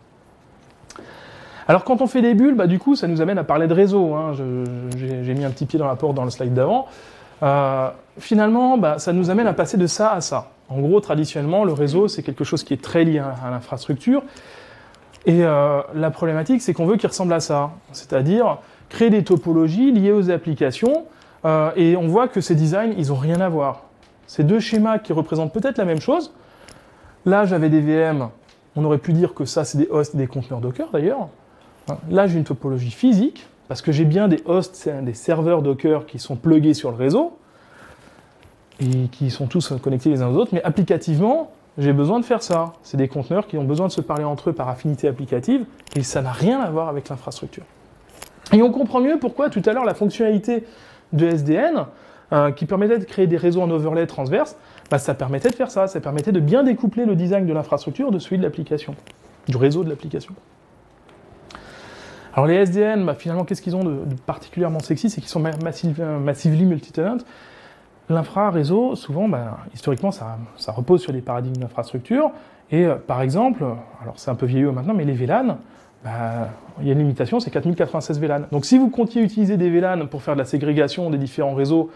Alors quand on fait des bulles, du coup, ça nous amène à parler de réseau. Hein. J'ai mis un petit pied dans la porte dans le slide d'avant. Finalement, ça nous amène à passer de ça à ça. En gros, traditionnellement, le réseau, c'est quelque chose qui est très lié à l'infrastructure. Et la problématique, c'est qu'on veut qu'il ressemble à ça. C'est-à-dire créer des topologies liées aux applications. Et on voit que ces designs, ils n'ont rien à voir. Ces deux schémas qui représentent peut-être la même chose. Là, j'avais des VM. On aurait pu dire que ça, c'est des hosts et des conteneurs Docker, d'ailleurs. Là, j'ai une topologie physique, parce que j'ai bien des hosts, des serveurs Docker qui sont plugués sur le réseau, et qui sont tous connectés les uns aux autres, mais applicativement, j'ai besoin de faire ça. C'est des conteneurs qui ont besoin de se parler entre eux par affinité applicative, et ça n'a rien à voir avec l'infrastructure. Et on comprend mieux pourquoi, tout à l'heure, la fonctionnalité de SDN, qui permettait de créer des réseaux en overlay transverse, ça permettait de faire ça, ça permettait de bien découpler le design de l'infrastructure de celui de l'application, du réseau de l'application. Alors les SDN, finalement, qu'est-ce qu'ils ont de particulièrement sexy? C'est qu'ils sont massively multi-tenant. L'infra-réseau, souvent, historiquement, ça repose sur des paradigmes d'infrastructure. Et par exemple, alors c'est un peu vieillot maintenant, mais les VLAN, il y a une limitation, c'est 4096 VLAN. Donc si vous comptiez utiliser des VLAN pour faire de la ségrégation des différents réseaux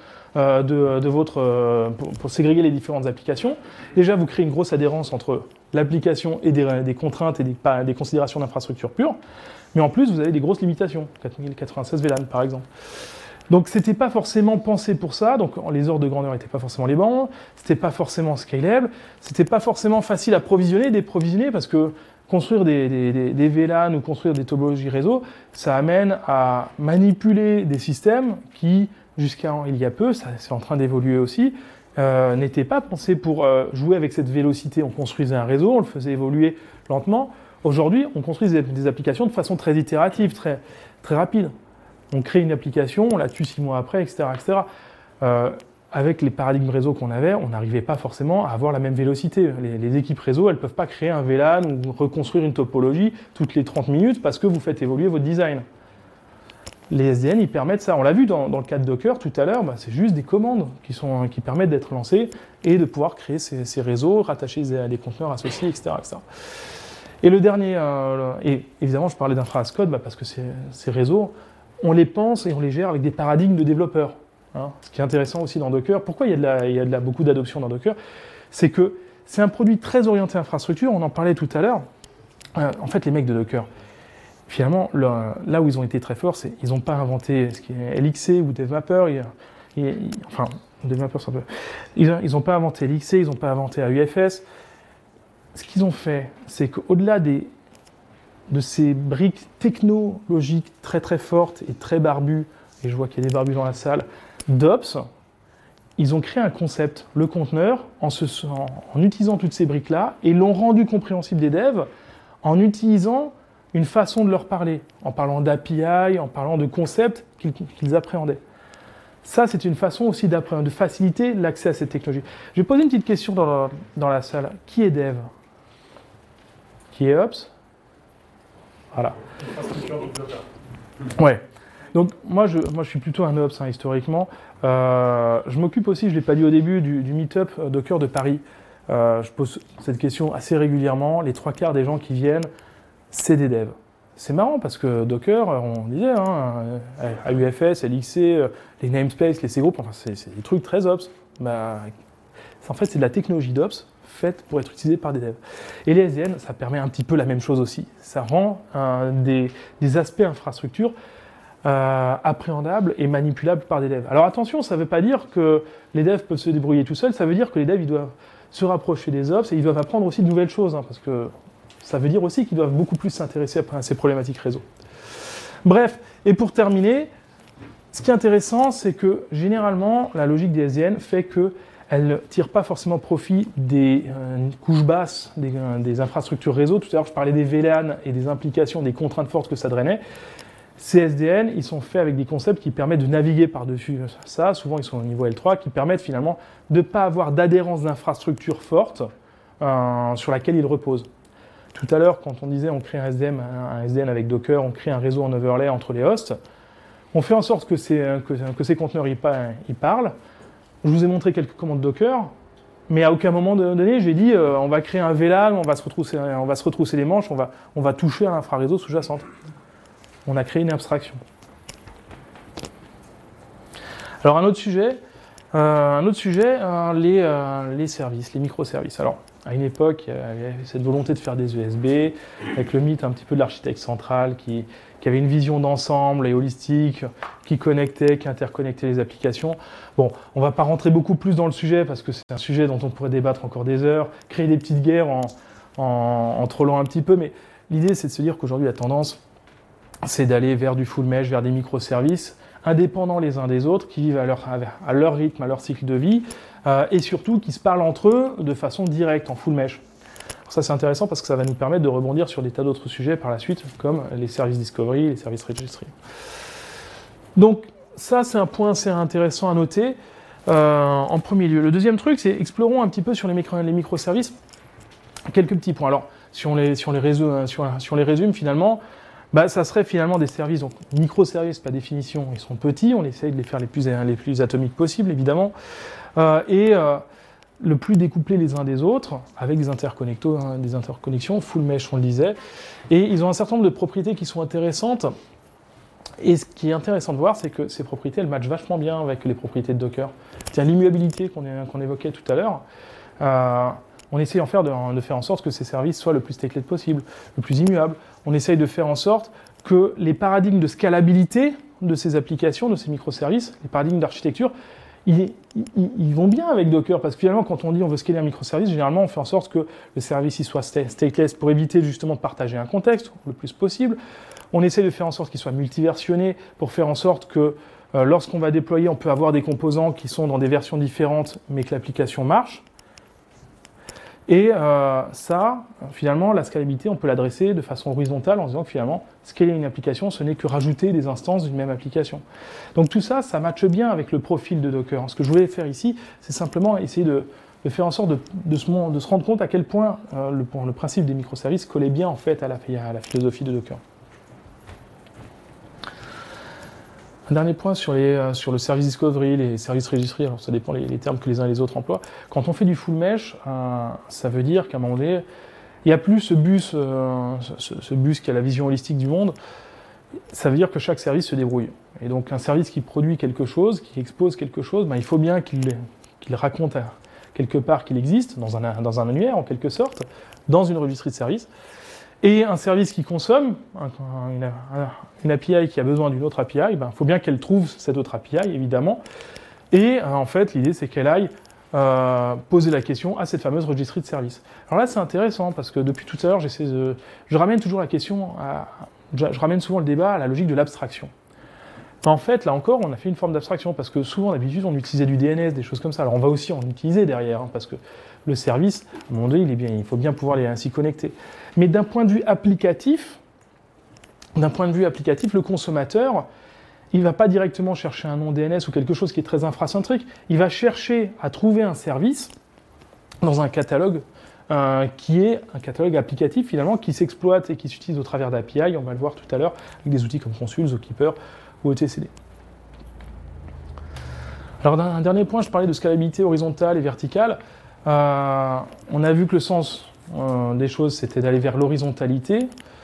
pour ségréger les différentes applications, déjà vous créez une grosse adhérence entre l'application et des contraintes et des considérations d'infrastructure pure. Mais en plus, vous avez des grosses limitations, 4096 VLAN par exemple. Donc c'était pas forcément pensé pour ça, donc les ordres de grandeur n'étaient pas forcément les bons, c'était pas forcément scalable, c'était pas forcément facile à provisionner, déprovisionner, parce que construire des VLAN ou construire des topologies réseau, ça amène à manipuler des systèmes qui, jusqu'à il y a peu, ça c'est en train d'évoluer aussi, n'étaient pas pensés pour jouer avec cette vélocité. On construisait un réseau, on le faisait évoluer lentement. Aujourd'hui, on construit des applications de façon très itérative, très, très rapide. On crée une application, on la tue 6 mois après, etc. etc. Avec les paradigmes réseau qu'on avait, on n'arrivait pas forcément à avoir la même vélocité. Les équipes réseau, elles ne peuvent pas créer un VLAN ou reconstruire une topologie toutes les 30 minutes parce que vous faites évoluer votre design. Les SDN, ils permettent ça. On l'a vu dans le cas de Docker tout à l'heure, c'est juste des commandes qui permettent d'être lancées et de pouvoir créer ces réseaux, rattacher des conteneurs associés, etc. etc. Et le dernier, et évidemment je parlais d'infra as code parce que ces réseaux, on les pense et on les gère avec des paradigmes de développeurs. Hein. Ce qui est intéressant aussi dans Docker, pourquoi il y a beaucoup d'adoption dans Docker, c'est que c'est un produit très orienté infrastructure, on en parlait tout à l'heure. En fait, les mecs de Docker, finalement, là où ils ont été très forts, c'est qu'ils n'ont pas inventé ce qui est LXC ou DevMapper, enfin, DevMapper, c'est un peu... Ils n'ont pas inventé LXC, ils n'ont pas inventé AUFS. Ce qu'ils ont fait, c'est qu'au-delà de ces briques technologiques très très fortes et très barbues, et je vois qu'il y a des barbus dans la salle, d'Ops, ils ont créé un concept, le conteneur, en utilisant toutes ces briques-là, et l'ont rendu compréhensible des devs en utilisant une façon de leur parler, en parlant d'API, en parlant de concepts qu'ils appréhendaient. Ça, c'est une façon aussi de faciliter l'accès à cette technologie. Je vais poser une petite question dans la salle. Qui est dev? Qui est Ops? Voilà. Ouais. Donc moi je suis plutôt un Ops historiquement. Je m'occupe aussi, je ne l'ai pas dit au début, du meet-up Docker de Paris. Je pose cette question assez régulièrement. Les 3/4 des gens qui viennent, c'est des devs. C'est marrant parce que Docker, on disait, AUFS, LXC, les namespaces, les cgroups, enfin c'est des trucs très Ops. En fait, c'est de la technologie d'Ops faite pour être utilisée par des devs. Et les SDN, ça permet un petit peu la même chose aussi. Ça rend des aspects infrastructure appréhendables et manipulables par des devs. Alors attention, ça ne veut pas dire que les devs peuvent se débrouiller tout seuls, ça veut dire que les devs ils doivent se rapprocher des Ops et ils doivent apprendre aussi de nouvelles choses, parce que ça veut dire aussi qu'ils doivent beaucoup plus s'intéresser à ces problématiques réseau. Bref, et pour terminer, ce qui est intéressant, c'est que généralement, la logique des SDN fait qu'elle ne tire pas forcément profit des couches basses des infrastructures réseau. Tout à l'heure, je parlais des VLAN et des implications, des contraintes fortes que ça drainait. Ces SDN, ils sont faits avec des concepts qui permettent de naviguer par-dessus ça. Souvent, ils sont au niveau L3, qui permettent finalement de ne pas avoir d'adhérence d'infrastructure forte sur laquelle ils reposent. Tout à l'heure, quand on disait on crée un SDN avec Docker, on crée un réseau en overlay entre les hosts, on fait en sorte que ces conteneurs ils parlent. Je vous ai montré quelques commandes Docker, mais à aucun moment donné, j'ai dit on va créer un VLAN, on va se retrousser les manches, on va toucher à l'infraréseau sous-jacente. On a créé une abstraction. Alors un autre sujet, les services, les microservices. Alors, à une époque, il y avait cette volonté de faire des USB, avec le mythe un petit peu de l'architecte central qui avait une vision d'ensemble et holistique, qui connectait, qui interconnectait les applications. Bon, on ne va pas rentrer beaucoup plus dans le sujet, parce que c'est un sujet dont on pourrait débattre encore des heures, créer des petites guerres en trollant un petit peu, mais l'idée, c'est de se dire qu'aujourd'hui, la tendance, c'est d'aller vers du full mesh, vers des microservices, indépendants les uns des autres, qui vivent à leur rythme, à leur cycle de vie, et surtout qui se parlent entre eux de façon directe, en full mesh. Alors ça c'est intéressant parce que ça va nous permettre de rebondir sur des tas d'autres sujets par la suite, comme les services discovery, les services registry. Donc ça c'est un point assez intéressant à noter en premier lieu. Le deuxième truc, c'est explorons un petit peu sur les microservices quelques petits points. Alors si on les résume finalement, ça serait finalement des services, donc microservices par définition, ils sont petits, on essaye de les faire les plus atomiques possibles évidemment, le plus découplés les uns des autres, avec des interconnexions, full mesh on le disait, et ils ont un certain nombre de propriétés qui sont intéressantes, et ce qui est intéressant de voir, c'est que ces propriétés, elles matchent vachement bien avec les propriétés de Docker. C'est l'immuabilité qu'on évoquait tout à l'heure. On essaye de faire en sorte que ces services soient le plus stateless possible, le plus immuable. On essaye de faire en sorte que les paradigmes de scalabilité de ces applications, de ces microservices, les paradigmes d'architecture, ils vont bien avec Docker, parce que finalement, quand on dit on veut scaler un microservice, généralement, on fait en sorte que le service il soit stateless pour éviter justement de partager un contexte le plus possible. On essaie de faire en sorte qu'il soit multiversionné pour faire en sorte que lorsqu'on va déployer, on peut avoir des composants qui sont dans des versions différentes, mais que l'application marche. Et finalement, la scalabilité, on peut l'adresser de façon horizontale en disant que finalement, scaler une application, ce n'est que rajouter des instances d'une même application. Donc tout ça, ça matche bien avec le profil de Docker. Ce que je voulais faire ici, c'est simplement essayer de faire en sorte de se rendre compte à quel point le principe des microservices collait bien en fait à la philosophie de Docker. Un dernier point sur le service discovery, les services registry, alors ça dépend les termes que les uns et les autres emploient. Quand on fait du full mesh, ça veut dire qu'à un moment donné, il n'y a plus ce bus qui a la vision holistique du monde. Ça veut dire que chaque service se débrouille. Et donc un service qui produit quelque chose, qui expose quelque chose, il faut bien qu'il raconte quelque part qu'il existe, dans un annuaire en quelque sorte, dans une registry de service. Et un service qui consomme, une API qui a besoin d'une autre API, il faut bien qu'elle trouve cette autre API, évidemment. Et en fait, l'idée, c'est qu'elle aille poser la question à cette fameuse registry de service. Alors là, c'est intéressant, parce que depuis tout à l'heure, je ramène toujours la question, je ramène souvent le débat à la logique de l'abstraction. En fait, là encore, on a fait une forme d'abstraction, parce que souvent, d'habitude, on utilisait du DNS, des choses comme ça. Alors on va aussi en utiliser derrière, parce que le service, à un moment donné, il faut bien pouvoir s'y connecter. Mais d'un point de vue applicatif, le consommateur, il ne va pas directement chercher un nom DNS ou quelque chose qui est très infracentrique. Il va chercher à trouver un service dans un catalogue qui est un catalogue applicatif finalement qui s'exploite et qui s'utilise au travers d'API. On va le voir tout à l'heure avec des outils comme Consul, Zookeeper ou etcd. Alors un dernier point, je parlais de scalabilité horizontale et verticale. On a vu que le sens des choses, c'était d'aller vers l'horizontalité.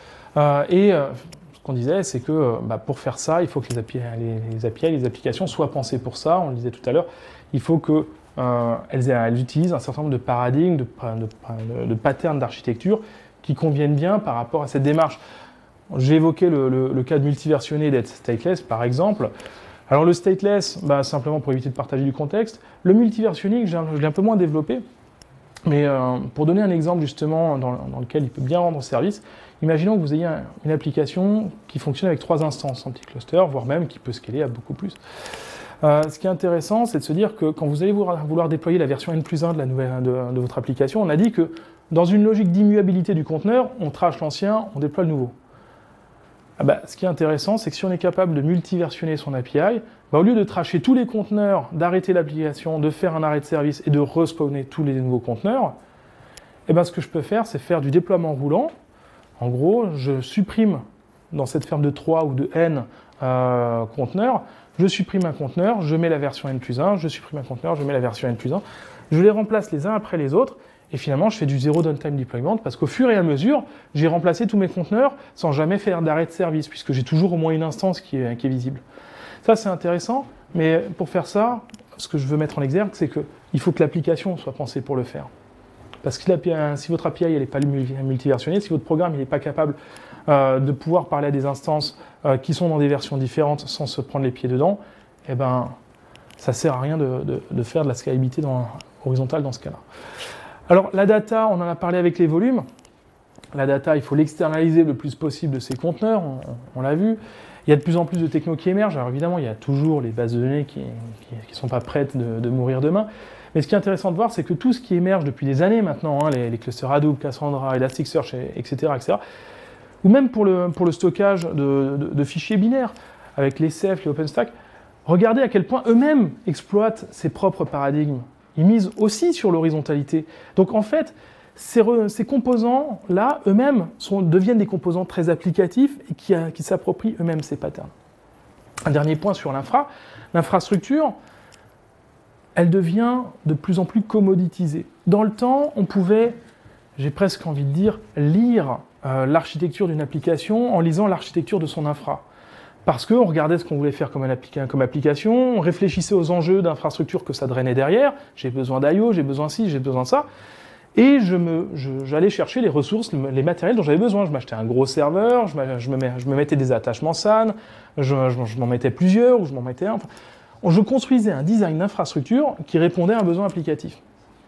Ce qu'on disait, c'est que pour faire ça, il faut que les applications soient pensées pour ça. On le disait tout à l'heure, il faut qu'elles utilisent un certain nombre de paradigmes, de patterns d'architecture qui conviennent bien par rapport à cette démarche. J'ai évoqué le cas de multiversionner et d'être stateless, par exemple. Alors le stateless, simplement pour éviter de partager du contexte. Le multiversionning, je l'ai un peu moins développé. Mais pour donner un exemple justement dans lequel il peut bien rendre service, imaginons que vous ayez une application qui fonctionne avec 3 instances en petit cluster, voire même qui peut scaler à beaucoup plus. Ce qui est intéressant, c'est de se dire que quand vous allez vouloir déployer la version N+1 de votre application, on a dit que dans une logique d'immuabilité du conteneur, on trash l'ancien, on déploie le nouveau. Ce qui est intéressant, c'est que si on est capable de multiversionner son API, au lieu de trasher tous les conteneurs, d'arrêter l'application, de faire un arrêt de service et de respawner tous les nouveaux conteneurs, Et ben, ce que je peux faire, c'est faire du déploiement roulant. En gros, je supprime dans cette ferme de 3 ou de n conteneurs, je supprime un conteneur, je mets la version n+1, je supprime un conteneur, je mets la version n+1. Je les remplace les uns après les autres, et finalement, je fais du zéro downtime deployment, parce qu'au fur et à mesure, j'ai remplacé tous mes conteneurs sans jamais faire d'arrêt de service, puisque j'ai toujours au moins une instance qui est visible. Ça, c'est intéressant, mais pour faire ça, ce que je veux mettre en exergue, c'est qu'il faut que l'application soit pensée pour le faire. Parce que si votre API n'est pas multiversionnée, si votre programme n'est pas capable de pouvoir parler à des instances qui sont dans des versions différentes sans se prendre les pieds dedans, eh ben, ça ne sert à rien de faire de la scalabilité horizontale dans ce cas-là. Alors, la data, on en a parlé avec les volumes. La data, il faut l'externaliser le plus possible de ces conteneurs, on l'a vu. Il y a de plus en plus de technos qui émergent. Alors évidemment, il y a toujours les bases de données qui ne sont pas prêtes de mourir demain. Mais ce qui est intéressant de voir, c'est que tout ce qui émerge depuis des années maintenant, hein, les clusters Hadoop, Cassandra, Elasticsearch, etc., ou même pour le stockage de fichiers binaires, avec les Ceph, les OpenStack, regardez à quel point eux-mêmes exploitent ces propres paradigmes. Ils misent aussi sur l'horizontalité. Donc en fait, ces composants-là, eux-mêmes, deviennent des composants très applicatifs et qui s'approprient eux-mêmes ces patterns. Un dernier point sur l'infrastructure, elle devient de plus en plus commoditisée. Dans le temps, on pouvait, j'ai presque envie de dire, lire l'architecture d'une application en lisant l'architecture de son infra. Parce qu'on regardait ce qu'on voulait faire comme application, on réfléchissait aux enjeux d'infrastructure que ça drainait derrière, j'ai besoin d'IO, j'ai besoin de ci, j'ai besoin de ça, et j'allais chercher les ressources, les matériels dont j'avais besoin. Je m'achetais un gros serveur, je me mettais des attachements SAN, je m'en mettais plusieurs, ou je m'en mettais un. Enfin, je construisais un design d'infrastructure qui répondait à un besoin applicatif.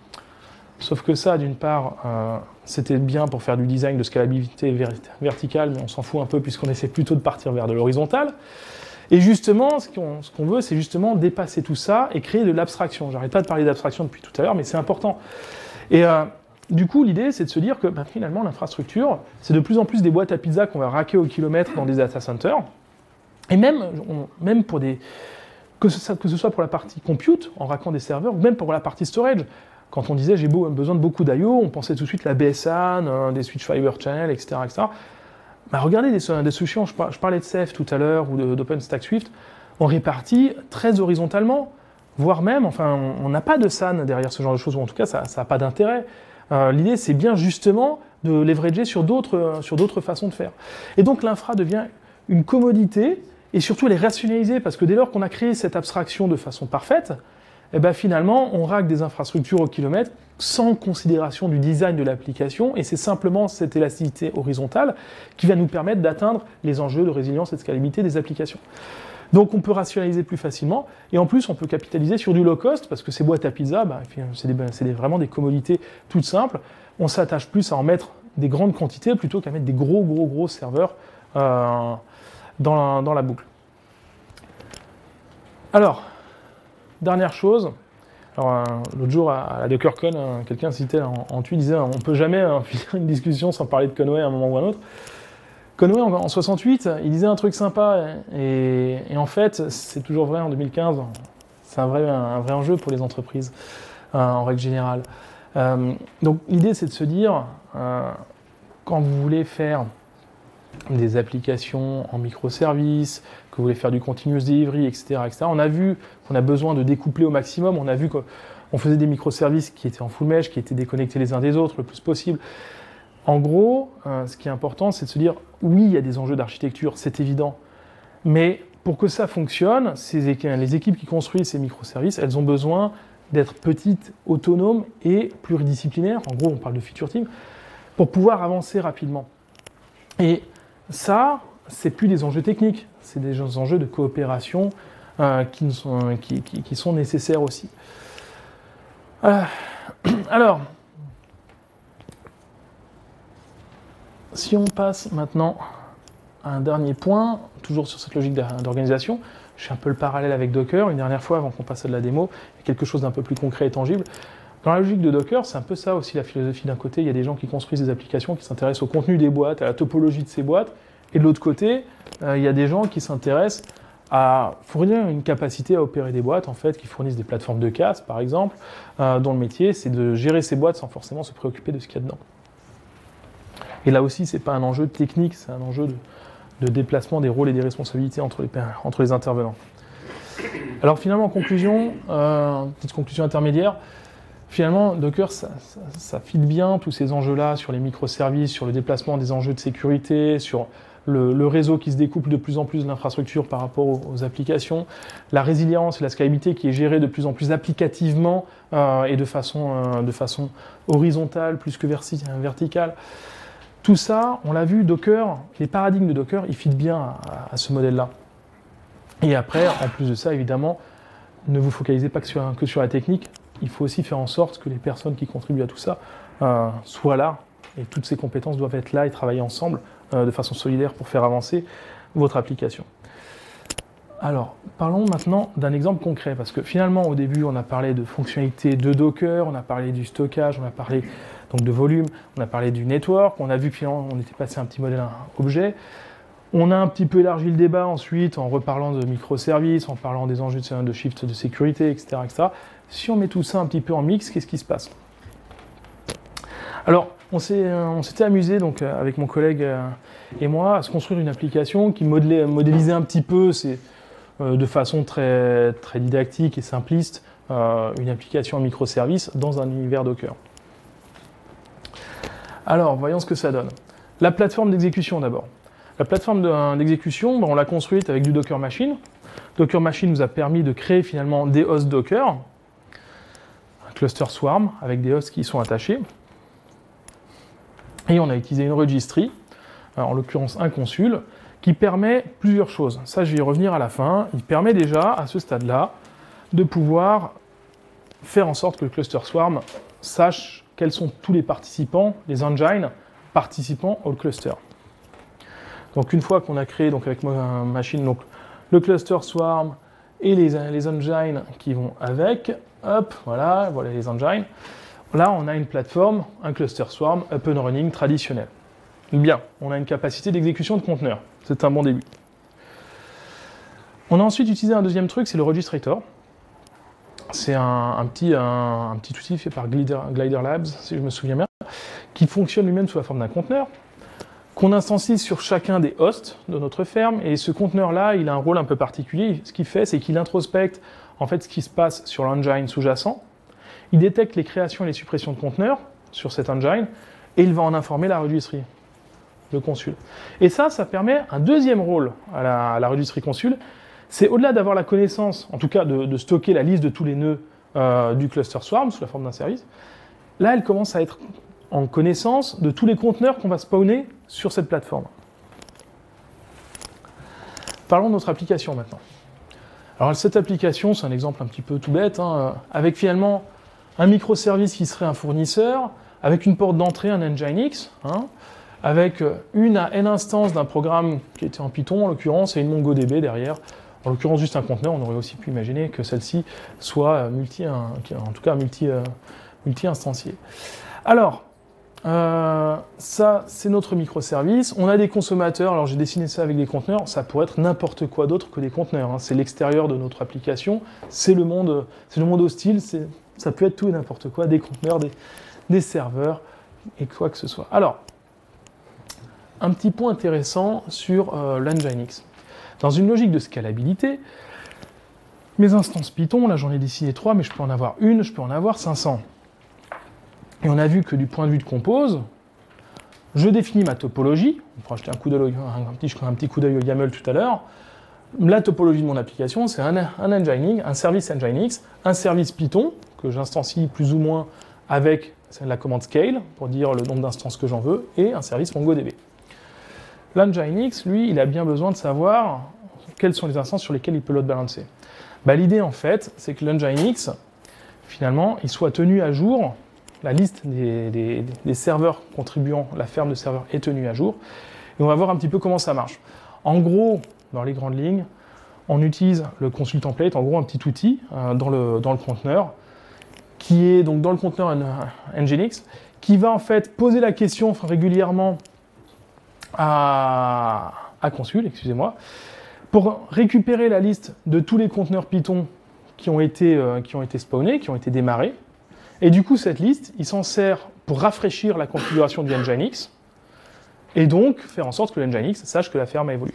Sauf que ça, d'une part, c'était bien pour faire du design de scalabilité verticale, mais on s'en fout un peu puisqu'on essaie plutôt de partir vers de l'horizontal. Et justement, ce qu'on veut, c'est justement dépasser tout ça et créer de l'abstraction. J'arrête pas de parler d'abstraction depuis tout à l'heure, mais c'est important. Et du coup, l'idée, c'est de se dire que finalement, l'infrastructure, c'est de plus en plus des boîtes à pizza qu'on va raquer au kilomètre dans des data centers. Et même pour que ce soit pour la partie compute, en raquant des serveurs, ou même pour la partie storage. Quand on disait j'ai besoin de beaucoup d'IO, on pensait tout de suite la BSAN, des switch fiber channel, etc. Regardez des solutions, je parlais de Ceph tout à l'heure, ou d'OpenStack Swift, on répartit très horizontalement, voire même, on n'a pas de SAN derrière ce genre de choses, ou en tout cas, ça n'a pas d'intérêt. L'idée, c'est bien justement de leverager sur d'autres façons de faire. Et donc, l'infra devient une commodité, et surtout, elle est rationalisée, parce que dès lors qu'on a créé cette abstraction de façon parfaite, finalement, on raque des infrastructures au kilomètre sans considération du design de l'application, et c'est simplement cette élasticité horizontale qui va nous permettre d'atteindre les enjeux de résilience et de scalabilité des applications. Donc on peut rationaliser plus facilement, et en plus on peut capitaliser sur du low cost, parce que ces boîtes à pizza, c'est vraiment des commodités toutes simples. On s'attache plus à en mettre des grandes quantités plutôt qu'à mettre des gros serveurs dans la boucle. Alors, dernière chose, l'autre jour à la DockerCon, quelqu'un citait en tweet, disait on ne peut jamais finir une discussion sans parler de Conway à un moment ou à un autre. Conway, en 68, il disait un truc sympa, et en fait, c'est toujours vrai en 2015, c'est un vrai enjeu pour les entreprises, en règle générale. Donc l'idée, c'est de se dire, quand vous voulez faire des applications en microservices, que vous voulez faire du continuous delivery, etc., on a vu qu'on a besoin de découpler au maximum, on a vu qu'on faisait des microservices qui étaient en full mesh, qui étaient déconnectés les uns des autres le plus possible. En gros, ce qui est important, c'est de se dire, oui, il y a des enjeux d'architecture, c'est évident, mais pour que ça fonctionne, les équipes qui construisent ces microservices, elles ont besoin d'être petites, autonomes et pluridisciplinaires, en gros, on parle de feature team, pour pouvoir avancer rapidement. Et ça, c'est plus des enjeux techniques, c'est des enjeux de coopération qui sont nécessaires aussi. Alors, si on passe maintenant à un dernier point, toujours sur cette logique d'organisation, je fais un peu le parallèle avec Docker. Une dernière fois, avant qu'on passe à de la démo, il y a quelque chose d'un peu plus concret et tangible. Dans la logique de Docker, c'est un peu ça aussi la philosophie. D'un côté, il y a des gens qui construisent des applications qui s'intéressent au contenu des boîtes, à la topologie de ces boîtes, et de l'autre côté, il y a des gens qui s'intéressent à fournir une capacité à opérer des boîtes, en fait, qui fournissent des plateformes de casse, par exemple, dont le métier, c'est de gérer ces boîtes sans forcément se préoccuper de ce qu'il y a dedans. Et là aussi, c'est pas un enjeu technique, c'est un enjeu de déplacement des rôles et des responsabilités entre les intervenants. Alors finalement, en conclusion, petite conclusion intermédiaire, finalement, Docker, ça fit bien tous ces enjeux-là sur les microservices, sur le déplacement des enjeux de sécurité, sur le réseau qui se découple de plus en plus de l'infrastructure par rapport aux applications, la résilience et la scalabilité qui est gérée de plus en plus applicativement et de façon horizontale plus que verticale. Tout ça, on l'a vu, Docker, les paradigmes de Docker, ils fit bien à ce modèle-là. Et après, en plus de ça, évidemment, ne vous focalisez pas que sur la technique, il faut aussi faire en sorte que les personnes qui contribuent à tout ça soient là, et toutes ces compétences doivent être là et travailler ensemble de façon solidaire pour faire avancer votre application. Alors, parlons maintenant d'un exemple concret, parce que finalement, au début, on a parlé de fonctionnalités de Docker, on a parlé du stockage, on a parlé donc de volume, on a parlé du network, on a vu que finalement, on était passé un petit modèle à objet. On a un petit peu élargi le débat ensuite en reparlant de microservices, en parlant des enjeux de shift de sécurité, etc., etc. Si on met tout ça un petit peu en mix, qu'est-ce qui se passe? Alors, on s'était amusé donc, avec mon collègue et moi à se construire une application qui modélisait un petit peu, de façon très, très didactique et simpliste, une application en microservice dans un univers Docker. Alors, voyons ce que ça donne. La plateforme d'exécution d'abord. La plateforme d'exécution, on l'a construite avec du Docker Machine. Docker Machine nous a permis de créer finalement des hosts Docker, un cluster Swarm avec des hosts qui y sont attachés. Et on a utilisé une registry, en l'occurrence un consul, qui permet plusieurs choses. Ça, je vais y revenir à la fin. Il permet déjà, à ce stade-là, de pouvoir faire en sorte que le cluster Swarm sache quels sont tous les participants, les engines participants au cluster. Donc une fois qu'on a créé donc avec ma machine donc, le cluster Swarm et les engines qui vont avec, hop, voilà les engines. Là, on a une plateforme, un cluster Swarm up and running traditionnel. Bien, on a une capacité d'exécution de conteneurs. C'est un bon début. On a ensuite utilisé un deuxième truc, c'est le registrator. C'est un petit outil fait par Glider Labs, si je me souviens bien, qui fonctionne lui-même sous la forme d'un conteneur, qu'on instancie sur chacun des hosts de notre ferme, et ce conteneur-là, il a un rôle un peu particulier. Ce qu'il fait, c'est qu'il introspecte en fait ce qui se passe sur l'engine sous-jacent, il détecte les créations et les suppressions de conteneurs sur cet engine, et il va en informer la registry, le consul. Et ça permet un deuxième rôle à la registry consul, c'est au-delà d'avoir la connaissance, en tout cas de stocker la liste de tous les nœuds du cluster Swarm sous la forme d'un service, là, elle commence à être en connaissance de tous les conteneurs qu'on va spawner sur cette plateforme. Parlons de notre application maintenant. Alors cette application, c'est un exemple un petit peu tout bête, avec finalement un microservice qui serait un fournisseur, avec une porte d'entrée, un Nginx, avec une à n instances d'un programme qui était en Python en l'occurrence, et une MongoDB derrière. En l'occurrence juste un conteneur, on aurait aussi pu imaginer que celle-ci soit multi-instanciée. Alors, ça, c'est notre microservice. On a des consommateurs, alors j'ai dessiné ça avec des conteneurs, ça pourrait être n'importe quoi d'autre que des conteneurs. C'est l'extérieur de notre application, c'est le monde hostile, ça peut être tout et n'importe quoi, des conteneurs, des serveurs, et quoi que ce soit. Alors, un petit point intéressant sur l'Nginx. Dans une logique de scalabilité, mes instances Python, là j'en ai dessiné 3, mais je peux en avoir une, je peux en avoir 500. Et on a vu que du point de vue de compose, je définis ma topologie, on pourra jeter un petit coup d'œil au YAML tout à l'heure. La topologie de mon application, c'est un Nginx, un service Nginx, un service Python, que j'instancie plus ou moins avec la commande scale, pour dire le nombre d'instances que j'en veux, et un service MongoDB. L'Nginx, lui, il a bien besoin de savoir quelles sont les instances sur lesquelles il peut load balancer. L'idée, en fait, c'est que l'Nginx, finalement, il soit tenu à jour, la liste des serveurs contribuant, la ferme de serveurs est tenue à jour, et on va voir un petit peu comment ça marche. En gros, dans les grandes lignes, on utilise le consul template, en gros un petit outil dans le conteneur, qui est donc dans le conteneur Nginx, qui va en fait poser la question régulièrement à consul, excusez-moi, pour récupérer la liste de tous les conteneurs Python qui ont été spawnés, qui ont été démarrés. Et du coup, cette liste, il s'en sert pour rafraîchir la configuration du Nginx, et donc faire en sorte que le Nginx sache que la ferme a évolué.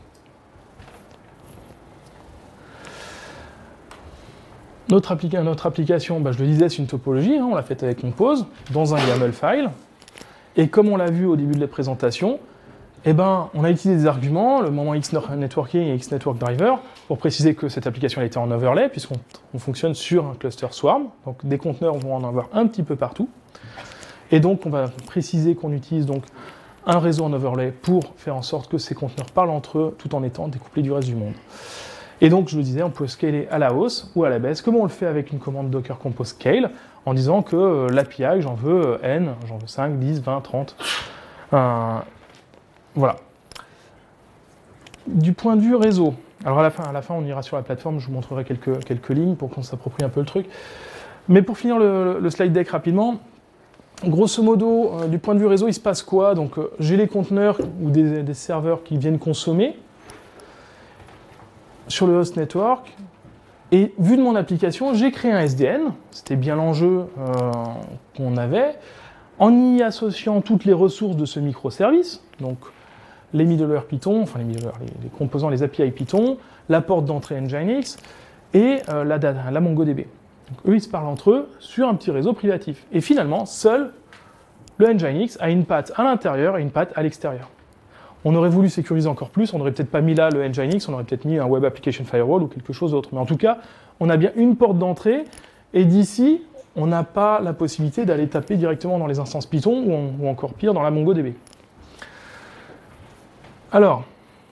Notre application, je le disais, c'est une topologie, on l'a faite avec Compose, dans un YAML file, et comme on l'a vu au début de la présentation, on a utilisé des arguments, le moment X-Networking et X-Network-Driver, pour préciser que cette application a été en overlay, puisqu'on fonctionne sur un cluster Swarm, donc des conteneurs vont en avoir un petit peu partout. Et donc on va préciser qu'on utilise donc un réseau en overlay pour faire en sorte que ces conteneurs parlent entre eux, tout en étant découplés du reste du monde. Et donc, je le disais, on peut scaler à la hausse ou à la baisse, comme on le fait avec une commande Docker Compose Scale, en disant que l'API, j'en veux N, j'en veux 5, 10, 20, 30... Voilà. Du point de vue réseau, alors à la fin, on ira sur la plateforme, je vous montrerai quelques lignes pour qu'on s'approprie un peu le truc. Mais pour finir le slide deck rapidement, grosso modo, du point de vue réseau, il se passe quoi? Donc, j'ai les conteneurs ou des serveurs qui viennent consommer sur le host network, et vu de mon application, j'ai créé un SDN, c'était bien l'enjeu qu'on avait, en y associant toutes les ressources de ce microservice, donc les middleware Python, enfin les composants, les API Python, la porte d'entrée Nginx et la MongoDB. Donc, eux, ils se parlent entre eux sur un petit réseau privatif. Et finalement, seul le Nginx a une patte à l'intérieur et une patte à l'extérieur. On aurait voulu sécuriser encore plus, on n'aurait peut-être pas mis là le Nginx, on aurait peut-être mis un Web Application Firewall ou quelque chose d'autre. Mais en tout cas, on a bien une porte d'entrée, et d'ici, on n'a pas la possibilité d'aller taper directement dans les instances Python, ou encore pire, dans la MongoDB. Alors,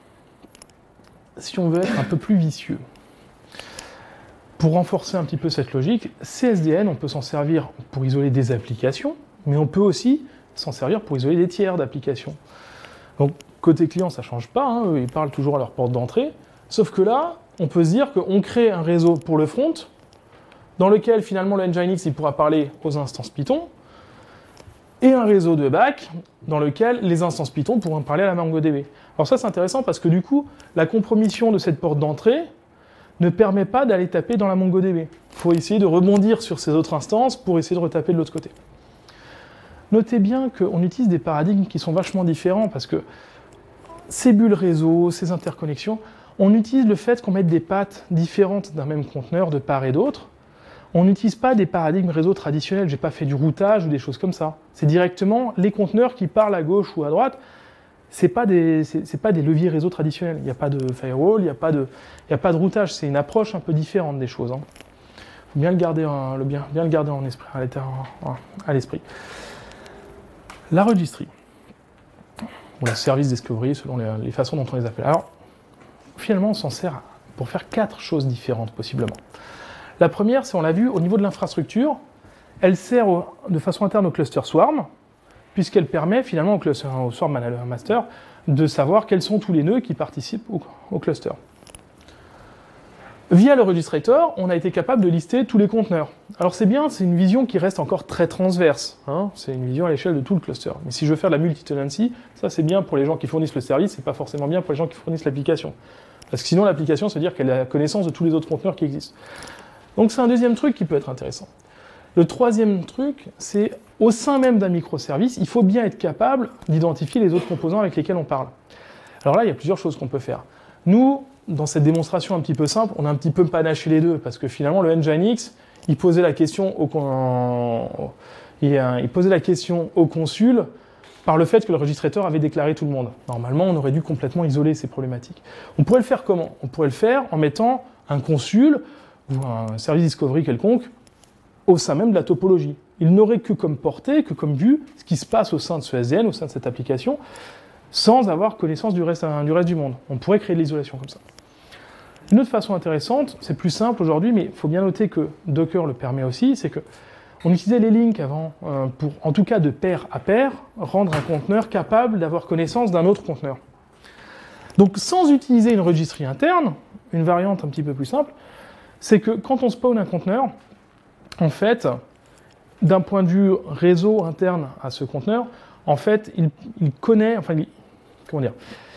si on veut être un peu plus vicieux, pour renforcer un petit peu cette logique, CSDN, on peut s'en servir pour isoler des applications, mais on peut aussi s'en servir pour isoler des tiers d'applications. Donc, côté client, ça ne change pas, eux, ils parlent toujours à leur porte d'entrée, sauf que là, on peut se dire qu'on crée un réseau pour le front, dans lequel finalement le Nginx il pourra parler aux instances Python, et un réseau de back, dans lequel les instances Python pourront parler à la MongoDB. Alors ça, c'est intéressant parce que du coup, la compromission de cette porte d'entrée ne permet pas d'aller taper dans la MongoDB. Il faut essayer de rebondir sur ces autres instances pour essayer de retaper de l'autre côté. Notez bien qu'on utilise des paradigmes qui sont vachement différents parce que ces bulles réseau, ces interconnexions, on utilise le fait qu'on mette des pattes différentes d'un même conteneur de part et d'autre. On n'utilise pas des paradigmes réseau traditionnels, j'ai pas fait du routage ou des choses comme ça. C'est directement les conteneurs qui parlent à gauche ou à droite. C'est pas des leviers réseau traditionnels. Il n'y a pas de firewall, il n'y a pas de routage. C'est une approche un peu différente des choses. Faut bien le garder en esprit, à l'esprit. La registry, ou la service discovery, selon les façons dont on les appelle. Alors, finalement, on s'en sert pour faire 4 choses différentes, possiblement. La première, c'est, on l'a vu, au niveau de l'infrastructure, elle sert de façon interne au cluster Swarm, puisqu'elle permet finalement au Swarm Master de savoir quels sont tous les nœuds qui participent au cluster. Via le registrator, on a été capable de lister tous les conteneurs. Alors c'est bien, c'est une vision qui reste encore très transverse. C'est une vision à l'échelle de tout le cluster. Mais si je veux faire de la multi-tenancy, ça c'est bien pour les gens qui fournissent le service, c'est pas forcément bien pour les gens qui fournissent l'application. Parce que sinon l'application, ça veut dire qu'elle a connaissance de tous les autres conteneurs qui existent. Donc c'est un deuxième truc qui peut être intéressant. Le troisième truc, c'est au sein même d'un microservice, il faut bien être capable d'identifier les autres composants avec lesquels on parle. Alors là, il y a plusieurs choses qu'on peut faire. Nous, dans cette démonstration un petit peu simple, on a un petit peu panaché les deux, parce que finalement, le Nginx, il posait la question au consul par le fait que le registrateur avait déclaré tout le monde. Normalement, on aurait dû complètement isoler ces problématiques. On pourrait le faire comment? On pourrait le faire en mettant un consul ou un service discovery quelconque au sein même de la topologie. Il n'aurait que comme portée, que comme vue, ce qui se passe au sein de ce SDN, au sein de cette application, sans avoir connaissance du reste du monde. On pourrait créer de l'isolation comme ça. Une autre façon intéressante, c'est plus simple aujourd'hui, mais il faut bien noter que Docker le permet aussi, c'est que on utilisait les links avant pour, en tout cas de pair à pair, rendre un conteneur capable d'avoir connaissance d'un autre conteneur. Donc sans utiliser une registry interne, une variante un petit peu plus simple, c'est que quand on spawn un conteneur, en fait, d'un point de vue réseau interne à ce conteneur, en fait, il connaît, enfin, comment dire,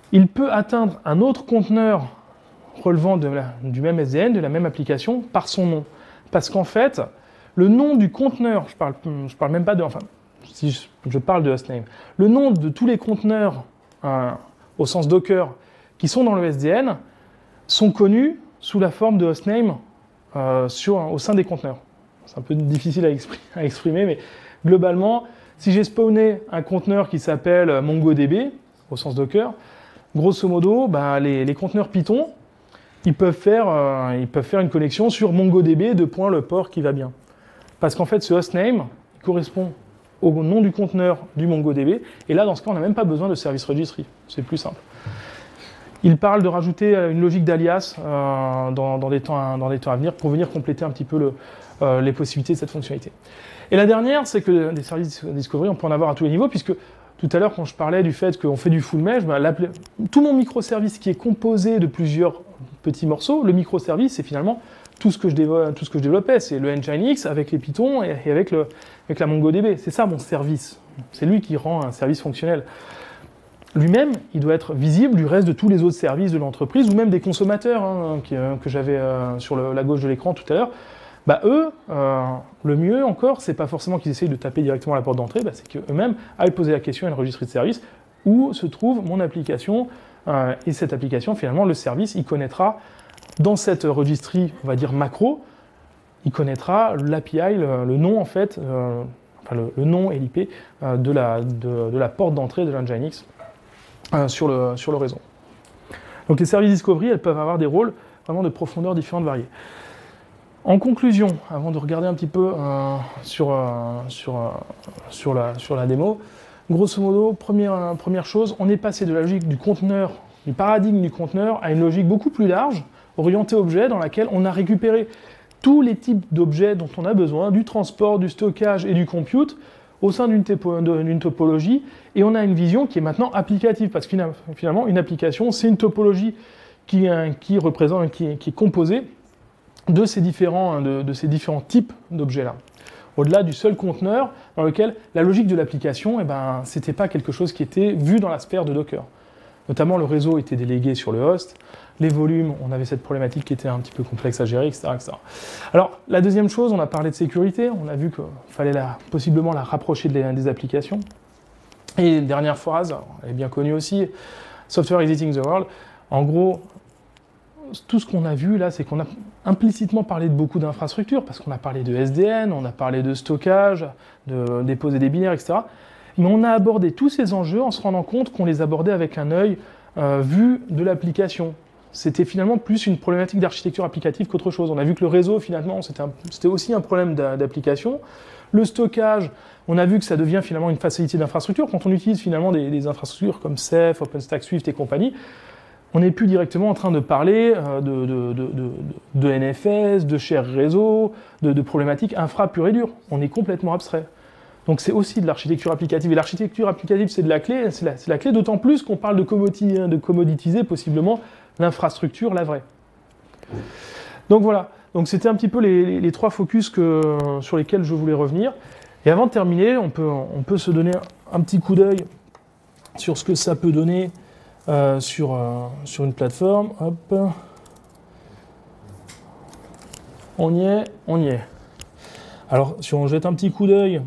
il peut atteindre un autre conteneur relevant du même SDN, de la même application, par son nom. Parce qu'en fait, le nom du conteneur, je parle même pas de... Enfin, si je parle de hostname, le nom de tous les conteneurs, au sens Docker, qui sont dans le SDN, sont connus sous la forme de hostname au sein des conteneurs. C'est un peu difficile à exprimer, mais globalement, si j'ai spawné un conteneur qui s'appelle MongoDB, au sens Docker, grosso modo, les conteneurs Python, ils peuvent faire une connexion sur MongoDB de le port qui va bien. Parce qu'en fait, ce hostname correspond au nom du conteneur du MongoDB, et là, dans ce cas, on n'a même pas besoin de service registry. C'est plus simple. Il parle de rajouter une logique d'alias dans des temps à venir pour venir compléter un petit peu les possibilités de cette fonctionnalité. Et la dernière, c'est que des services discovery, on peut en avoir à tous les niveaux, puisque tout à l'heure, quand je parlais du fait qu'on fait du full mesh, tout mon microservice qui est composé de plusieurs petits morceaux, le microservice, c'est finalement tout ce que je développais. C'est le Nginx avec les Python et avec la MongoDB. C'est ça mon service. C'est lui qui rend un service fonctionnel. Lui-même, il doit être visible du reste de tous les autres services de l'entreprise ou même des consommateurs que j'avais sur la gauche de l'écran tout à l'heure. Eux, le mieux encore, c'est pas forcément qu'ils essayent de taper directement à la porte d'entrée, c'est qu'eux-mêmes aillent poser la question à une registry de service où se trouve mon application, et cette application, finalement, le service, il connaîtra dans cette registry, on va dire macro, il connaîtra l'API, le nom en fait, le nom et l'IP de la porte d'entrée de l'Nginx sur le réseau. Donc les services discovery, elles peuvent avoir des rôles vraiment de profondeur différentes variées. En conclusion, avant de regarder un petit peu sur la démo, grosso modo, première chose, on est passé de la logique du conteneur, du paradigme du conteneur, à une logique beaucoup plus large, orientée objet, dans laquelle on a récupéré tous les types d'objets dont on a besoin, du transport, du stockage et du compute, au sein d'une topologie, et on a une vision qui est maintenant applicative, parce que finalement, une application, c'est une topologie qui est composée de ces différents types d'objets-là. Au-delà du seul conteneur dans lequel la logique de l'application, c'était pas quelque chose qui était vu dans la sphère de Docker. Notamment, le réseau était délégué sur le host, les volumes, on avait cette problématique qui était un petit peu complexe à gérer, etc., etc. Alors, la deuxième chose, on a parlé de sécurité, on a vu qu'il fallait possiblement la rapprocher des applications. Et dernière phrase, elle est bien connue aussi, Software is eating the world. En gros, tout ce qu'on a vu là, c'est qu'on a implicitement parlé de beaucoup d'infrastructures, parce qu'on a parlé de SDN, on a parlé de stockage, de déposer des binaires, etc. Mais on a abordé tous ces enjeux en se rendant compte qu'on les abordait avec un œil vu de l'application. C'était finalement plus une problématique d'architecture applicative qu'autre chose. On a vu que le réseau, finalement, c'était aussi un problème d'application. Le stockage, on a vu que ça devient finalement une facilité d'infrastructure. Quand on utilise finalement des infrastructures comme Ceph, OpenStack, Swift et compagnie, on n'est plus directement en train de parler de NFS, de share réseau, de problématiques infra pure et dure. On est complètement abstrait. Donc c'est aussi de l'architecture applicative. Et l'architecture applicative, c'est la clé, d'autant plus qu'on parle de commoditiser possiblement l'infrastructure, la vraie. Donc voilà. Donc c'était un petit peu les trois focus sur lesquels je voulais revenir. Et avant de terminer, on peut se donner un petit coup d'œil sur ce que ça peut donner sur une plateforme. Hop. On y est. Alors, si on jette un petit coup d'œil,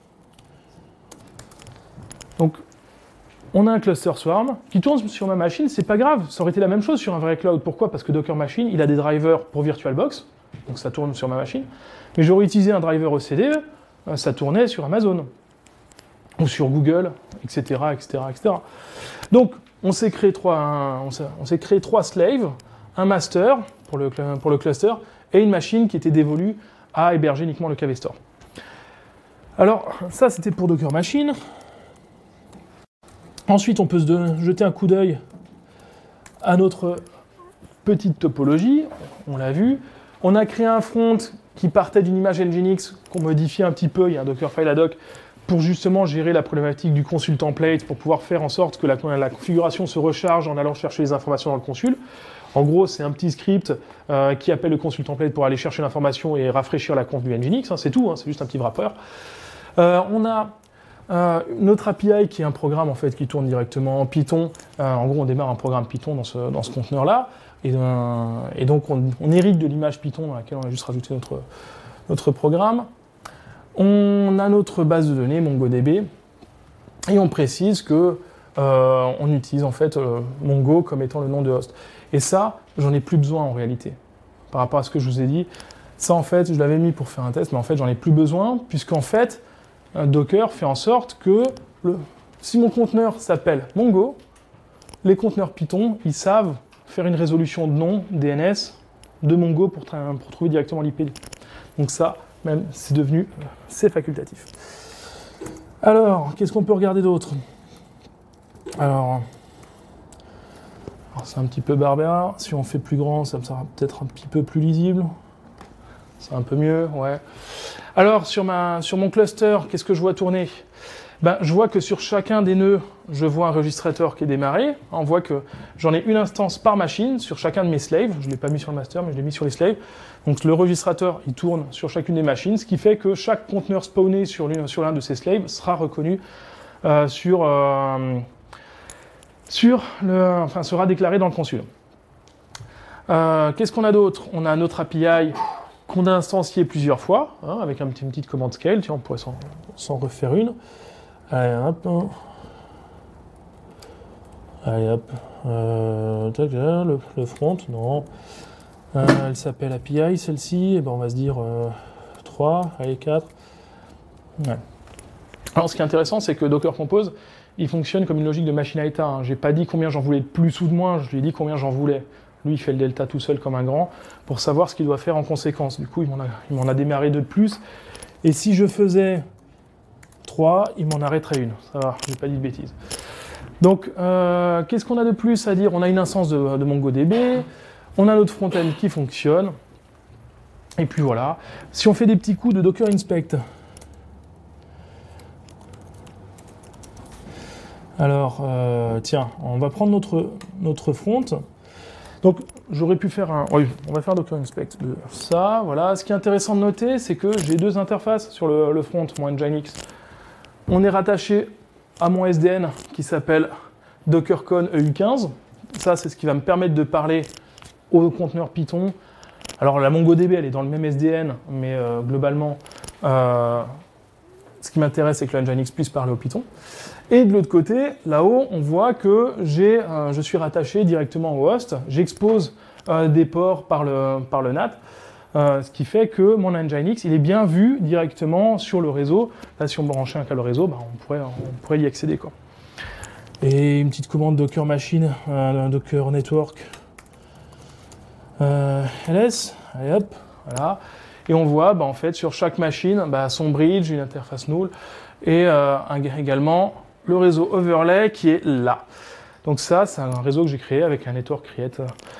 donc on a un cluster Swarm qui tourne sur ma machine, c'est pas grave, ça aurait été la même chose sur un vrai cloud. Pourquoi ? Parce que Docker Machine, il a des drivers pour VirtualBox, donc ça tourne sur ma machine, mais j'aurais utilisé un driver ECD, ça tournait sur Amazon, ou sur Google, etc., etc., etc. Donc, on s'est créé trois slaves, un master pour le cluster, et une machine qui était dévolue à héberger uniquement le KV Store. Alors, ça, c'était pour Docker Machine. Ensuite, on peut se jeter un coup d'œil à notre petite topologie. On l'a vu. On a créé un front qui partait d'une image Nginx qu'on modifie un petit peu. Il y a un Dockerfile ad hoc pour justement gérer la problématique du consul template, pour pouvoir faire en sorte que la configuration se recharge en allant chercher les informations dans le consul. En gros, c'est un petit script qui appelle le consul template pour aller chercher l'information et rafraîchir la conf du Nginx. C'est tout, c'est juste un petit wrapper. Notre API qui est un programme en fait qui tourne directement en Python. En gros, on démarre un programme Python dans ce conteneur-là. Et donc, on hérite de l'image Python dans laquelle on a juste rajouté notre programme. On a notre base de données, MongoDB, et on précise que on utilise en fait Mongo comme étant le nom de host. Et ça, j'en ai plus besoin en réalité. Par rapport à ce que je vous ai dit, ça en fait, je l'avais mis pour faire un test, mais en fait, j'en ai plus besoin, puisqu'en fait, Docker fait en sorte que si mon conteneur s'appelle Mongo, les conteneurs Python, ils savent faire une résolution de nom DNS de Mongo pour trouver directement l'IP. Donc ça, même, c'est facultatif. Alors, qu'est-ce qu'on peut regarder d'autre ? Alors, c'est un petit peu barbare. Si on fait plus grand, ça me sera peut-être un petit peu plus lisible. C'est un peu mieux, ouais. Alors, sur mon cluster, qu'est-ce que je vois tourner ? Je vois que sur chacun des nœuds, je vois un registrateur qui est démarré. On voit que j'en ai une instance par machine sur chacun de mes slaves. Je ne l'ai pas mis sur le master, mais je l'ai mis sur les slaves. Donc le registrateur, il tourne sur chacune des machines, ce qui fait que chaque conteneur spawné sur l'un de ces slaves sera reconnu sera déclaré dans le console. Qu'est-ce qu'on a d'autre ? On a notre API qu'on a instancié plusieurs fois, avec une petite commande scale. Tiens, on pourrait s'en refaire une. Allez, hop. Allez, hop. Le front, non. Elle s'appelle API, celle-ci. Et ben, on va se dire 3, allez, 4. Ouais. Alors, ce qui est intéressant, c'est que Docker Compose, il fonctionne comme une logique de machine à état. J'ai pas dit combien j'en voulais de plus ou de moins, je lui ai dit combien j'en voulais. Lui, il fait le delta tout seul comme un grand pour savoir ce qu'il doit faire en conséquence. Du coup, il m'en a démarré 2 de plus. Et si je faisais 3, il m'en arrêterait une. Ça va, j'ai pas dit de bêtises. Donc, qu'est-ce qu'on a de plus à dire ? On a une instance de MongoDB, on a notre front-end qui fonctionne, et puis voilà. Si on fait des petits coups de Docker Inspect, alors, tiens, on va prendre notre front. Donc, j'aurais pu faire oui, on va faire Docker Inspect de ça, voilà. Ce qui est intéressant de noter, c'est que j'ai 2 interfaces sur le front, mon Nginx. On est rattaché à mon SDN qui s'appelle DockerCon EU15. Ça, c'est ce qui va me permettre de parler au conteneur Python. Alors, la MongoDB, elle est dans le même SDN, mais globalement, ce qui m'intéresse, c'est que le Nginx puisse parler au Python. Et de l'autre côté, là-haut, on voit que je suis rattaché directement au host. J'expose des ports par le NAT, ce qui fait que mon Nginx, il est bien vu directement sur le réseau. Là, si on branchait un câble réseau, on pourrait y accéder, quoi. Et une petite commande Docker Machine, Docker Network, ls, allez hop, voilà. Et on voit, en fait, sur chaque machine, son bridge, une interface null, et également le réseau overlay qui est là. Donc ça, c'est un réseau que j'ai créé avec un network create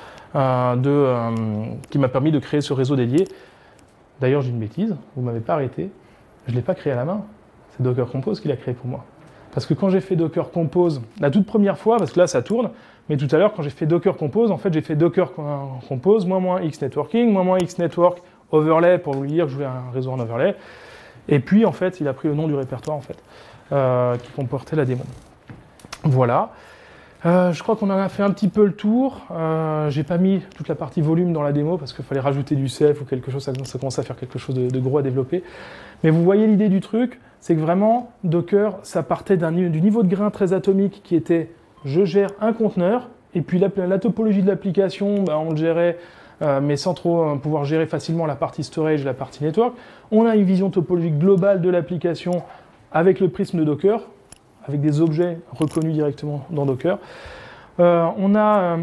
qui m'a permis de créer ce réseau dédié. D'ailleurs, j'ai une bêtise, vous ne m'avez pas arrêté, je ne l'ai pas créé à la main, c'est Docker Compose qui l'a créé pour moi. Parce que quand j'ai fait Docker Compose, la toute première fois, parce que là ça tourne, mais tout à l'heure quand j'ai fait Docker Compose, en fait j'ai fait Docker Compose, -x networking, -x network overlay pour vous dire que je voulais un réseau en overlay. Et puis en fait, il a pris le nom du répertoire en fait, qui comportait la démon. Voilà. Je crois qu'on en a fait un petit peu le tour. J'ai pas mis toute la partie volume dans la démo parce qu'il fallait rajouter du self ou quelque chose, ça commence à faire quelque chose de gros à développer. Mais vous voyez l'idée du truc, c'est que vraiment, Docker, ça partait du niveau de grain très atomique qui était je gère un conteneur, et puis la topologie de l'application, on le gérait, mais sans trop pouvoir gérer facilement la partie storage et la partie network. On a une vision topologique globale de l'application avec le prisme de Docker, avec des objets reconnus directement dans Docker. On a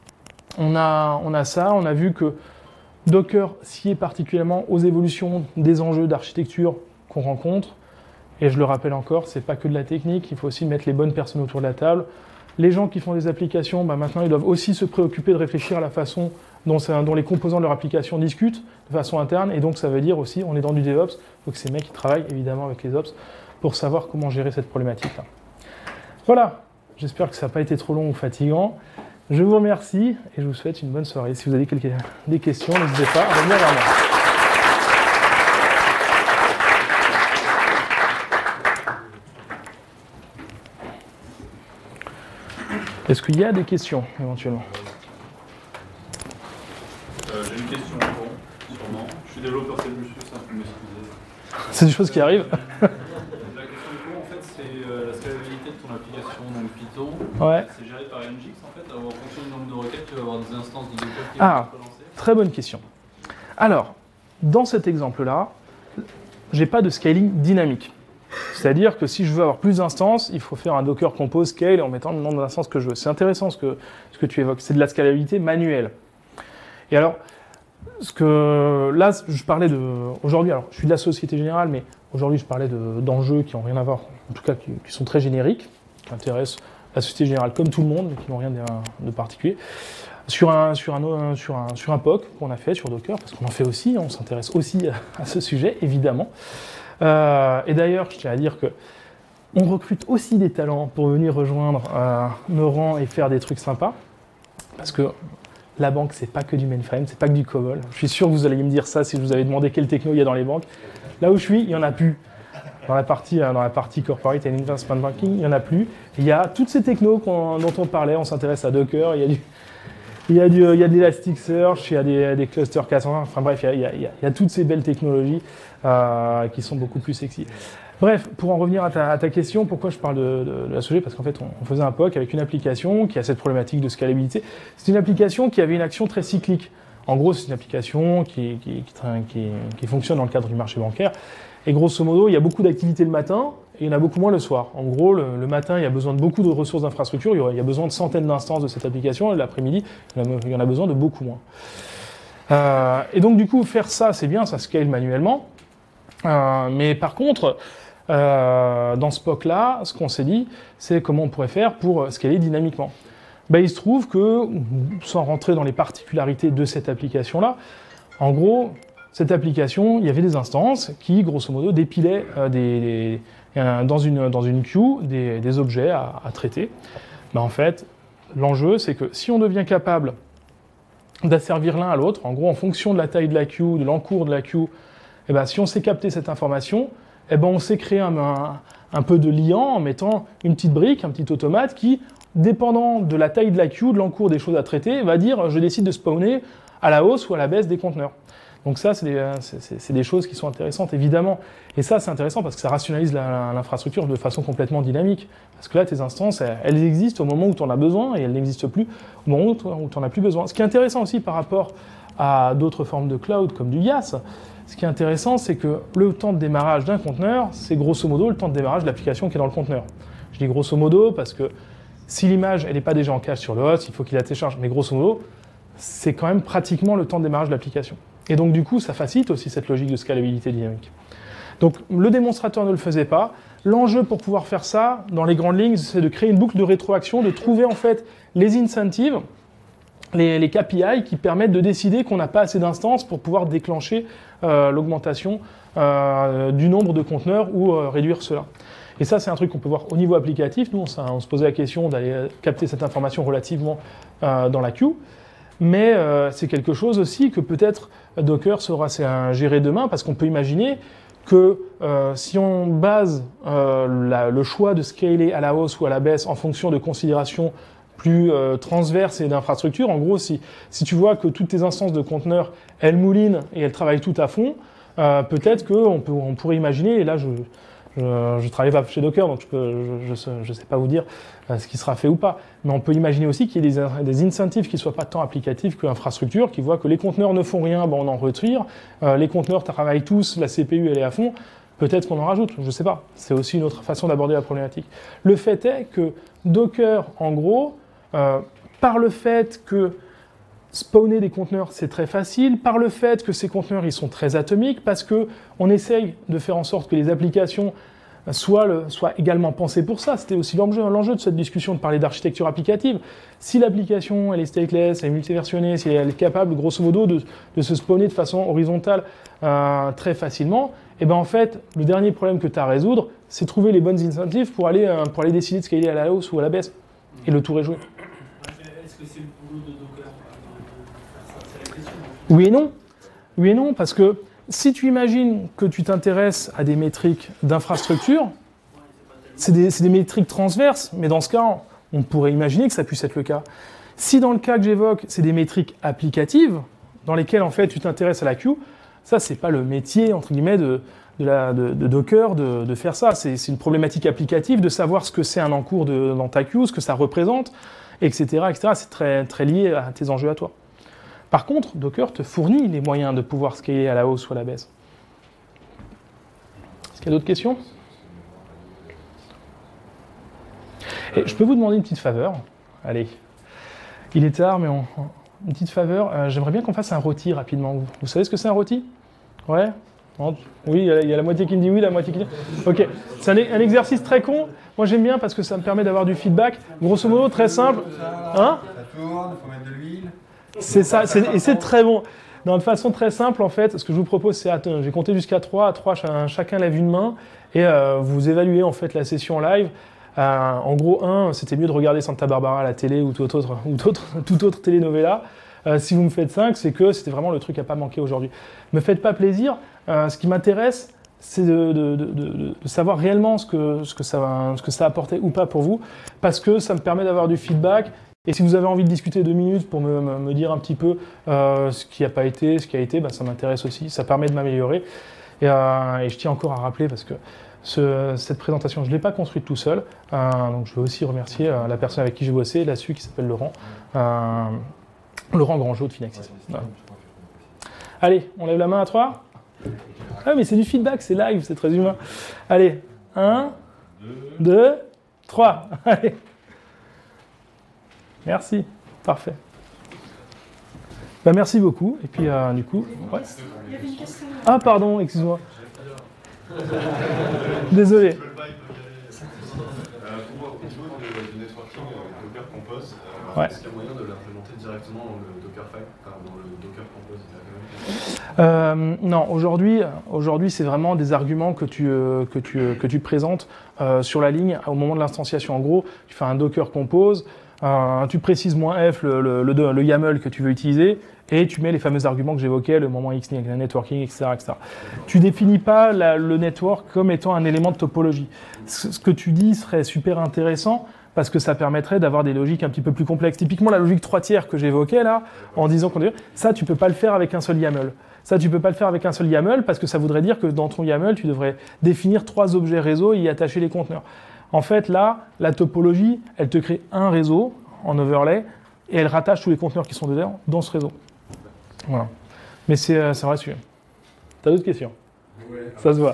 ça, on a vu que Docker sied particulièrement aux évolutions des enjeux d'architecture qu'on rencontre. Et je le rappelle encore, c'est pas que de la technique, il faut aussi mettre les bonnes personnes autour de la table. Les gens qui font des applications, maintenant, ils doivent aussi se préoccuper de réfléchir à la façon dont les composants de leur application discutent de façon interne. Et donc, ça veut dire aussi, on est dans du DevOps, donc ces mecs qui travaillent évidemment avec les Ops pour savoir comment gérer cette problématique-là. Voilà, j'espère que ça n'a pas été trop long ou fatigant. Je vous remercie et je vous souhaite une bonne soirée. Si vous avez des questions, n'hésitez pas à revenir vers moi. Est-ce qu'il y a des questions, éventuellement? J'ai une question, bon, sûrement. Je suis développeur C++, ça peut m'excuser. C'est des choses qui arrivent. La question du coup, en fait, c'est la scalabilité de ton application, donc Python. Ouais. C'est géré par Nginx, en fait. En fonction du nombre de requêtes, tu vas avoir des instances de Docker qui Ah, vont se relancer. très bonne question. Alors, dans cet exemple-là, j'ai pas de scaling dynamique. C'est-à-dire que si je veux avoir plus d'instances, il faut faire un Docker Compose Scale en mettant le nombre d'instances que je veux. C'est intéressant ce que tu évoques. C'est de la scalabilité manuelle. Et alors, là, je parlais de... Aujourd'hui, alors, je suis de la Société Générale, mais aujourd'hui, je parlais d'enjeux qui n'ont rien à voir, en tout cas, qui sont très génériques, qui intéressent la Société Générale comme tout le monde, mais qui n'ont rien de particulier. Sur un POC qu'on a fait sur Docker, parce qu'on en fait aussi, on s'intéresse aussi à ce sujet, évidemment. Et d'ailleurs, je tiens à dire que on recrute aussi des talents pour venir rejoindre nos rangs et faire des trucs sympas, parce que la banque, c'est pas que du mainframe, c'est pas que du COBOL. Je suis sûr que vous allez me dire ça si je vous avais demandé quelle techno il y a dans les banques. Là où je suis, il y en a plus. Dans la partie corporate and investment banking, il n'y en a plus. Il y a toutes ces technos dont on parlait, on s'intéresse à Docker, il y a de l'Elasticsearch, il y a des clusters 420, enfin bref, il y a toutes ces belles technologies qui sont beaucoup plus sexy. Bref, pour en revenir à ta question, pourquoi je parle de la sujet? Parce qu'en fait, on faisait un POC avec une application qui a cette problématique de scalabilité. C'est une application qui avait une action très cyclique. En gros, c'est une application qui fonctionne dans le cadre du marché bancaire. Et grosso modo, il y a beaucoup d'activités le matin et il y en a beaucoup moins le soir. En gros, le matin, il y a besoin de beaucoup de ressources d'infrastructure. Il y a besoin de centaines d'instances de cette application. Et l'après-midi, il y en a besoin de beaucoup moins. Et donc, du coup, faire ça, c'est bien, ça scale manuellement. Mais par contre, dans ce POC-là, ce qu'on s'est dit, c'est comment on pourrait faire pour scaler dynamiquement. Il se trouve que, sans rentrer dans les particularités de cette application-là, en gros, cette application, il y avait des instances qui, grosso modo, dépilaient dans une queue des objets à traiter. En fait, l'enjeu, c'est que si on devient capable d'asservir l'un à l'autre, en gros, en fonction de la taille de la queue, de l'encours de la queue, si on sait capter cette information, on sait créer un peu de liant en mettant une petite brique, un petit automate qui, dépendant de la taille de la queue, de l'encours des choses à traiter, va dire « je décide de spawner à la hausse ou à la baisse des conteneurs ». Donc ça, c'est des choses qui sont intéressantes, évidemment. Et ça, c'est intéressant parce que ça rationalise l'infrastructure de façon complètement dynamique. Parce que là, tes instances, elles existent au moment où tu en as besoin et elles n'existent plus au moment où tu n'en as plus besoin. Ce qui est intéressant aussi par rapport à d'autres formes de cloud comme du IaaS, ce qui est intéressant, c'est que le temps de démarrage d'un conteneur, c'est grosso modo le temps de démarrage de l'application qui est dans le conteneur. Je dis grosso modo parce que si l'image elle n'est pas déjà en cache sur le host, il faut qu'il la télécharge. Mais grosso modo, c'est quand même pratiquement le temps de démarrage de l'application. Et donc du coup, ça facilite aussi cette logique de scalabilité dynamique. Donc le démonstrateur ne le faisait pas. L'enjeu pour pouvoir faire ça, dans les grandes lignes, c'est de créer une boucle de rétroaction, de trouver en fait les incentives, les KPI qui permettent de décider qu'on n'a pas assez d'instances pour pouvoir déclencher l'augmentation du nombre de conteneurs ou réduire cela. Et ça, c'est un truc qu'on peut voir au niveau applicatif. Nous, on se posait la question d'aller capter cette information relativement dans la queue. Mais c'est quelque chose aussi que peut-être Docker saura gérer demain, parce qu'on peut imaginer que si on base le choix de scaler à la hausse ou à la baisse en fonction de considérations plus transverses et d'infrastructures, en gros, si tu vois que toutes tes instances de conteneurs, elles moulinent et elles travaillent tout à fond, peut-être qu'on pourrait imaginer, et là je travaille pas chez Docker, donc je sais pas vous dire ce qui sera fait ou pas, mais on peut imaginer aussi qu'il y ait des incentives qui soient pas tant applicatifs que infrastructure, qui voient que les conteneurs ne font rien, on en retire, les conteneurs travaillent tous, la CPU elle est à fond, peut-être qu'on en rajoute, je sais pas. C'est aussi une autre façon d'aborder la problématique. Le fait est que Docker, en gros, par le fait que spawner des conteneurs, c'est très facile, par le fait que ces conteneurs, ils sont très atomiques, parce qu'on essaye de faire en sorte que les applications soient également pensées pour ça. C'était aussi l'enjeu de cette discussion de parler d'architecture applicative. Si l'application, elle est stateless, elle est multiversionnée, si elle est capable, grosso modo, de se spawner de façon horizontale très facilement, et en fait, le dernier problème que tu as à résoudre, c'est trouver les bonnes incentives pour aller décider de scaler à la hausse ou à la baisse. Et le tour est joué. Est-ce que c'est le boulot de Docker de faire ça? C'est la question. Oui et non. Oui et non, parce que si tu imagines que tu t'intéresses à des métriques d'infrastructure, c'est des métriques transverses, mais dans ce cas, on pourrait imaginer que ça puisse être le cas. Si dans le cas que j'évoque, c'est des métriques applicatives, dans lesquelles en fait tu t'intéresses à la queue, ça c'est pas le métier entre guillemets de Docker de faire ça. C'est une problématique applicative de savoir ce que c'est un encours dans ta queue, ce que ça représente, etc. etc. C'est très, très lié à tes enjeux à toi. Par contre, Docker te fournit les moyens de pouvoir scaler à la hausse ou à la baisse. Est-ce qu'il y a d'autres questions? Et je peux vous demander une petite faveur? Allez, il est tard, mais une petite faveur. J'aimerais bien qu'on fasse un rôti rapidement. Vous savez ce que c'est un rôti? Ouais? Non. Oui, il y a la moitié qui me dit oui, la moitié qui dit... Ok, c'est un exercice très con. Moi, j'aime bien parce que ça me permet d'avoir du feedback. Grosso modo, très simple. Hein? Ça tourne, il faut mettre de l'huile. C'est ça, et c'est très bon. De façon très simple, en fait, ce que je vous propose, c'est, j'ai compté jusqu'à 3. À 3, chacun lève une main et vous évaluez en fait la session live. En gros, c'était mieux de regarder Santa Barbara à la télé ou toute autre telenovela. Si vous me faites 5, c'est que c'était vraiment le truc à pas manquer aujourd'hui. Me faites pas plaisir. Ce qui m'intéresse, c'est de savoir réellement ce que ça a apporté ou pas pour vous, parce que ça me permet d'avoir du feedback. Et si vous avez envie de discuter 2 minutes pour me dire un petit peu ce qui n'a pas été, ce qui a été, ça m'intéresse aussi. Ça permet de m'améliorer. Et je tiens encore à rappeler, parce que cette présentation, je ne l'ai pas construite tout seul. Donc je veux aussi remercier la personne avec qui j'ai bossé là-dessus, qui s'appelle Laurent. Laurent Grangeau de Finexis. Voilà. Allez, on lève la main à 3. Ah mais c'est du feedback, c'est live, c'est très humain. Allez, 1, 2, 3. Allez. Merci, parfait. Merci beaucoup. Et puis du coup, ouais. Il y avait une question. Ah pardon, excuse-moi. Désolé. Au niveau du networking Docker Compose, Ouais. est-ce qu'il y a moyen de l'implémenter directement dans le Dockerfile, dans le Docker Compose Non, aujourd'hui, c'est vraiment des arguments que tu présentes sur la ligne au moment de l'instanciation. En gros, tu fais un Docker Compose, tu précises -f le YAML que tu veux utiliser, et tu mets les fameux arguments que j'évoquais, le moment X, le networking, etc. etc. Tu définis pas le network comme étant un élément de topologie. Ce que tu dis serait super intéressant, parce que ça permettrait d'avoir des logiques un petit peu plus complexes. Typiquement, la logique 3 tiers que j'évoquais là, en disant ça, tu peux pas le faire avec un seul YAML. Ça, tu peux pas le faire avec un seul YAML, parce que ça voudrait dire que dans ton YAML, tu devrais définir 3 objets réseau et y attacher les conteneurs. En fait, là, la topologie, elle te crée un réseau en overlay, et elle rattache tous les conteneurs qui sont dedans dans ce réseau. Voilà. Mais c'est un vrai sujet. T'as d'autres questions? Ouais. Ça se voit.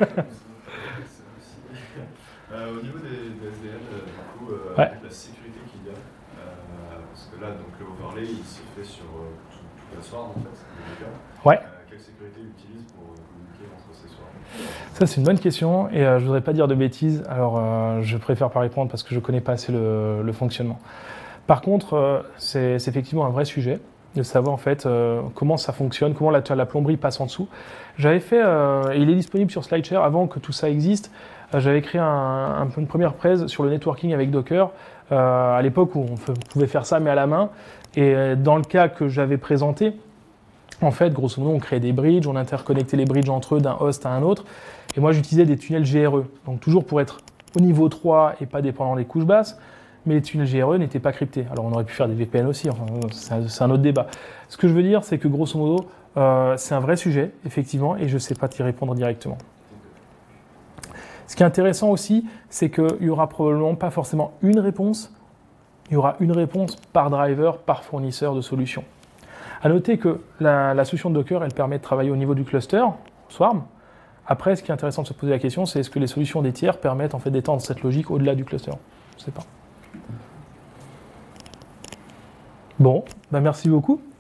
Au niveau des SDN, du coup, Ouais. avec la sécurité qu'il y a, parce que là, donc, le overlay, il se fait sur toute la soirée, en fait. Ouais. Quelle sécurité il utilise pour communiquer entre ces soirs? Ça, c'est une bonne question, et je voudrais pas dire de bêtises, alors je préfère pas répondre parce que je connais pas assez le fonctionnement. Par contre, c'est effectivement un vrai sujet, de savoir en fait comment ça fonctionne, comment la plomberie passe en dessous. J'avais fait, et il est disponible sur SlideShare avant que tout ça existe, j'avais créé une première presse sur le networking avec Docker, à l'époque où on pouvait faire ça mais à la main, et dans le cas que j'avais présenté, en fait, grosso modo, on créait des bridges, on interconnectait les bridges entre eux d'un host à un autre, et moi j'utilisais des tunnels GRE, donc toujours pour être au niveau 3 et pas dépendant des couches basses, mais les tunnels GRE n'étaient pas cryptés. Alors on aurait pu faire des VPN aussi, enfin, c'est un autre débat. Ce que je veux dire, c'est que grosso modo, c'est un vrai sujet, effectivement, et je ne sais pas t'y répondre directement. Ce qui est intéressant aussi, c'est qu'il n'y aura probablement pas forcément une réponse, il y aura une réponse par driver, par fournisseur de solution. À noter que la solution de Docker, elle permet de travailler au niveau du cluster, Swarm. Après, ce qui est intéressant de se poser la question, c'est est-ce que les solutions des tiers permettent en fait d'étendre cette logique au-delà du cluster? Je ne sais pas. Bon, merci beaucoup.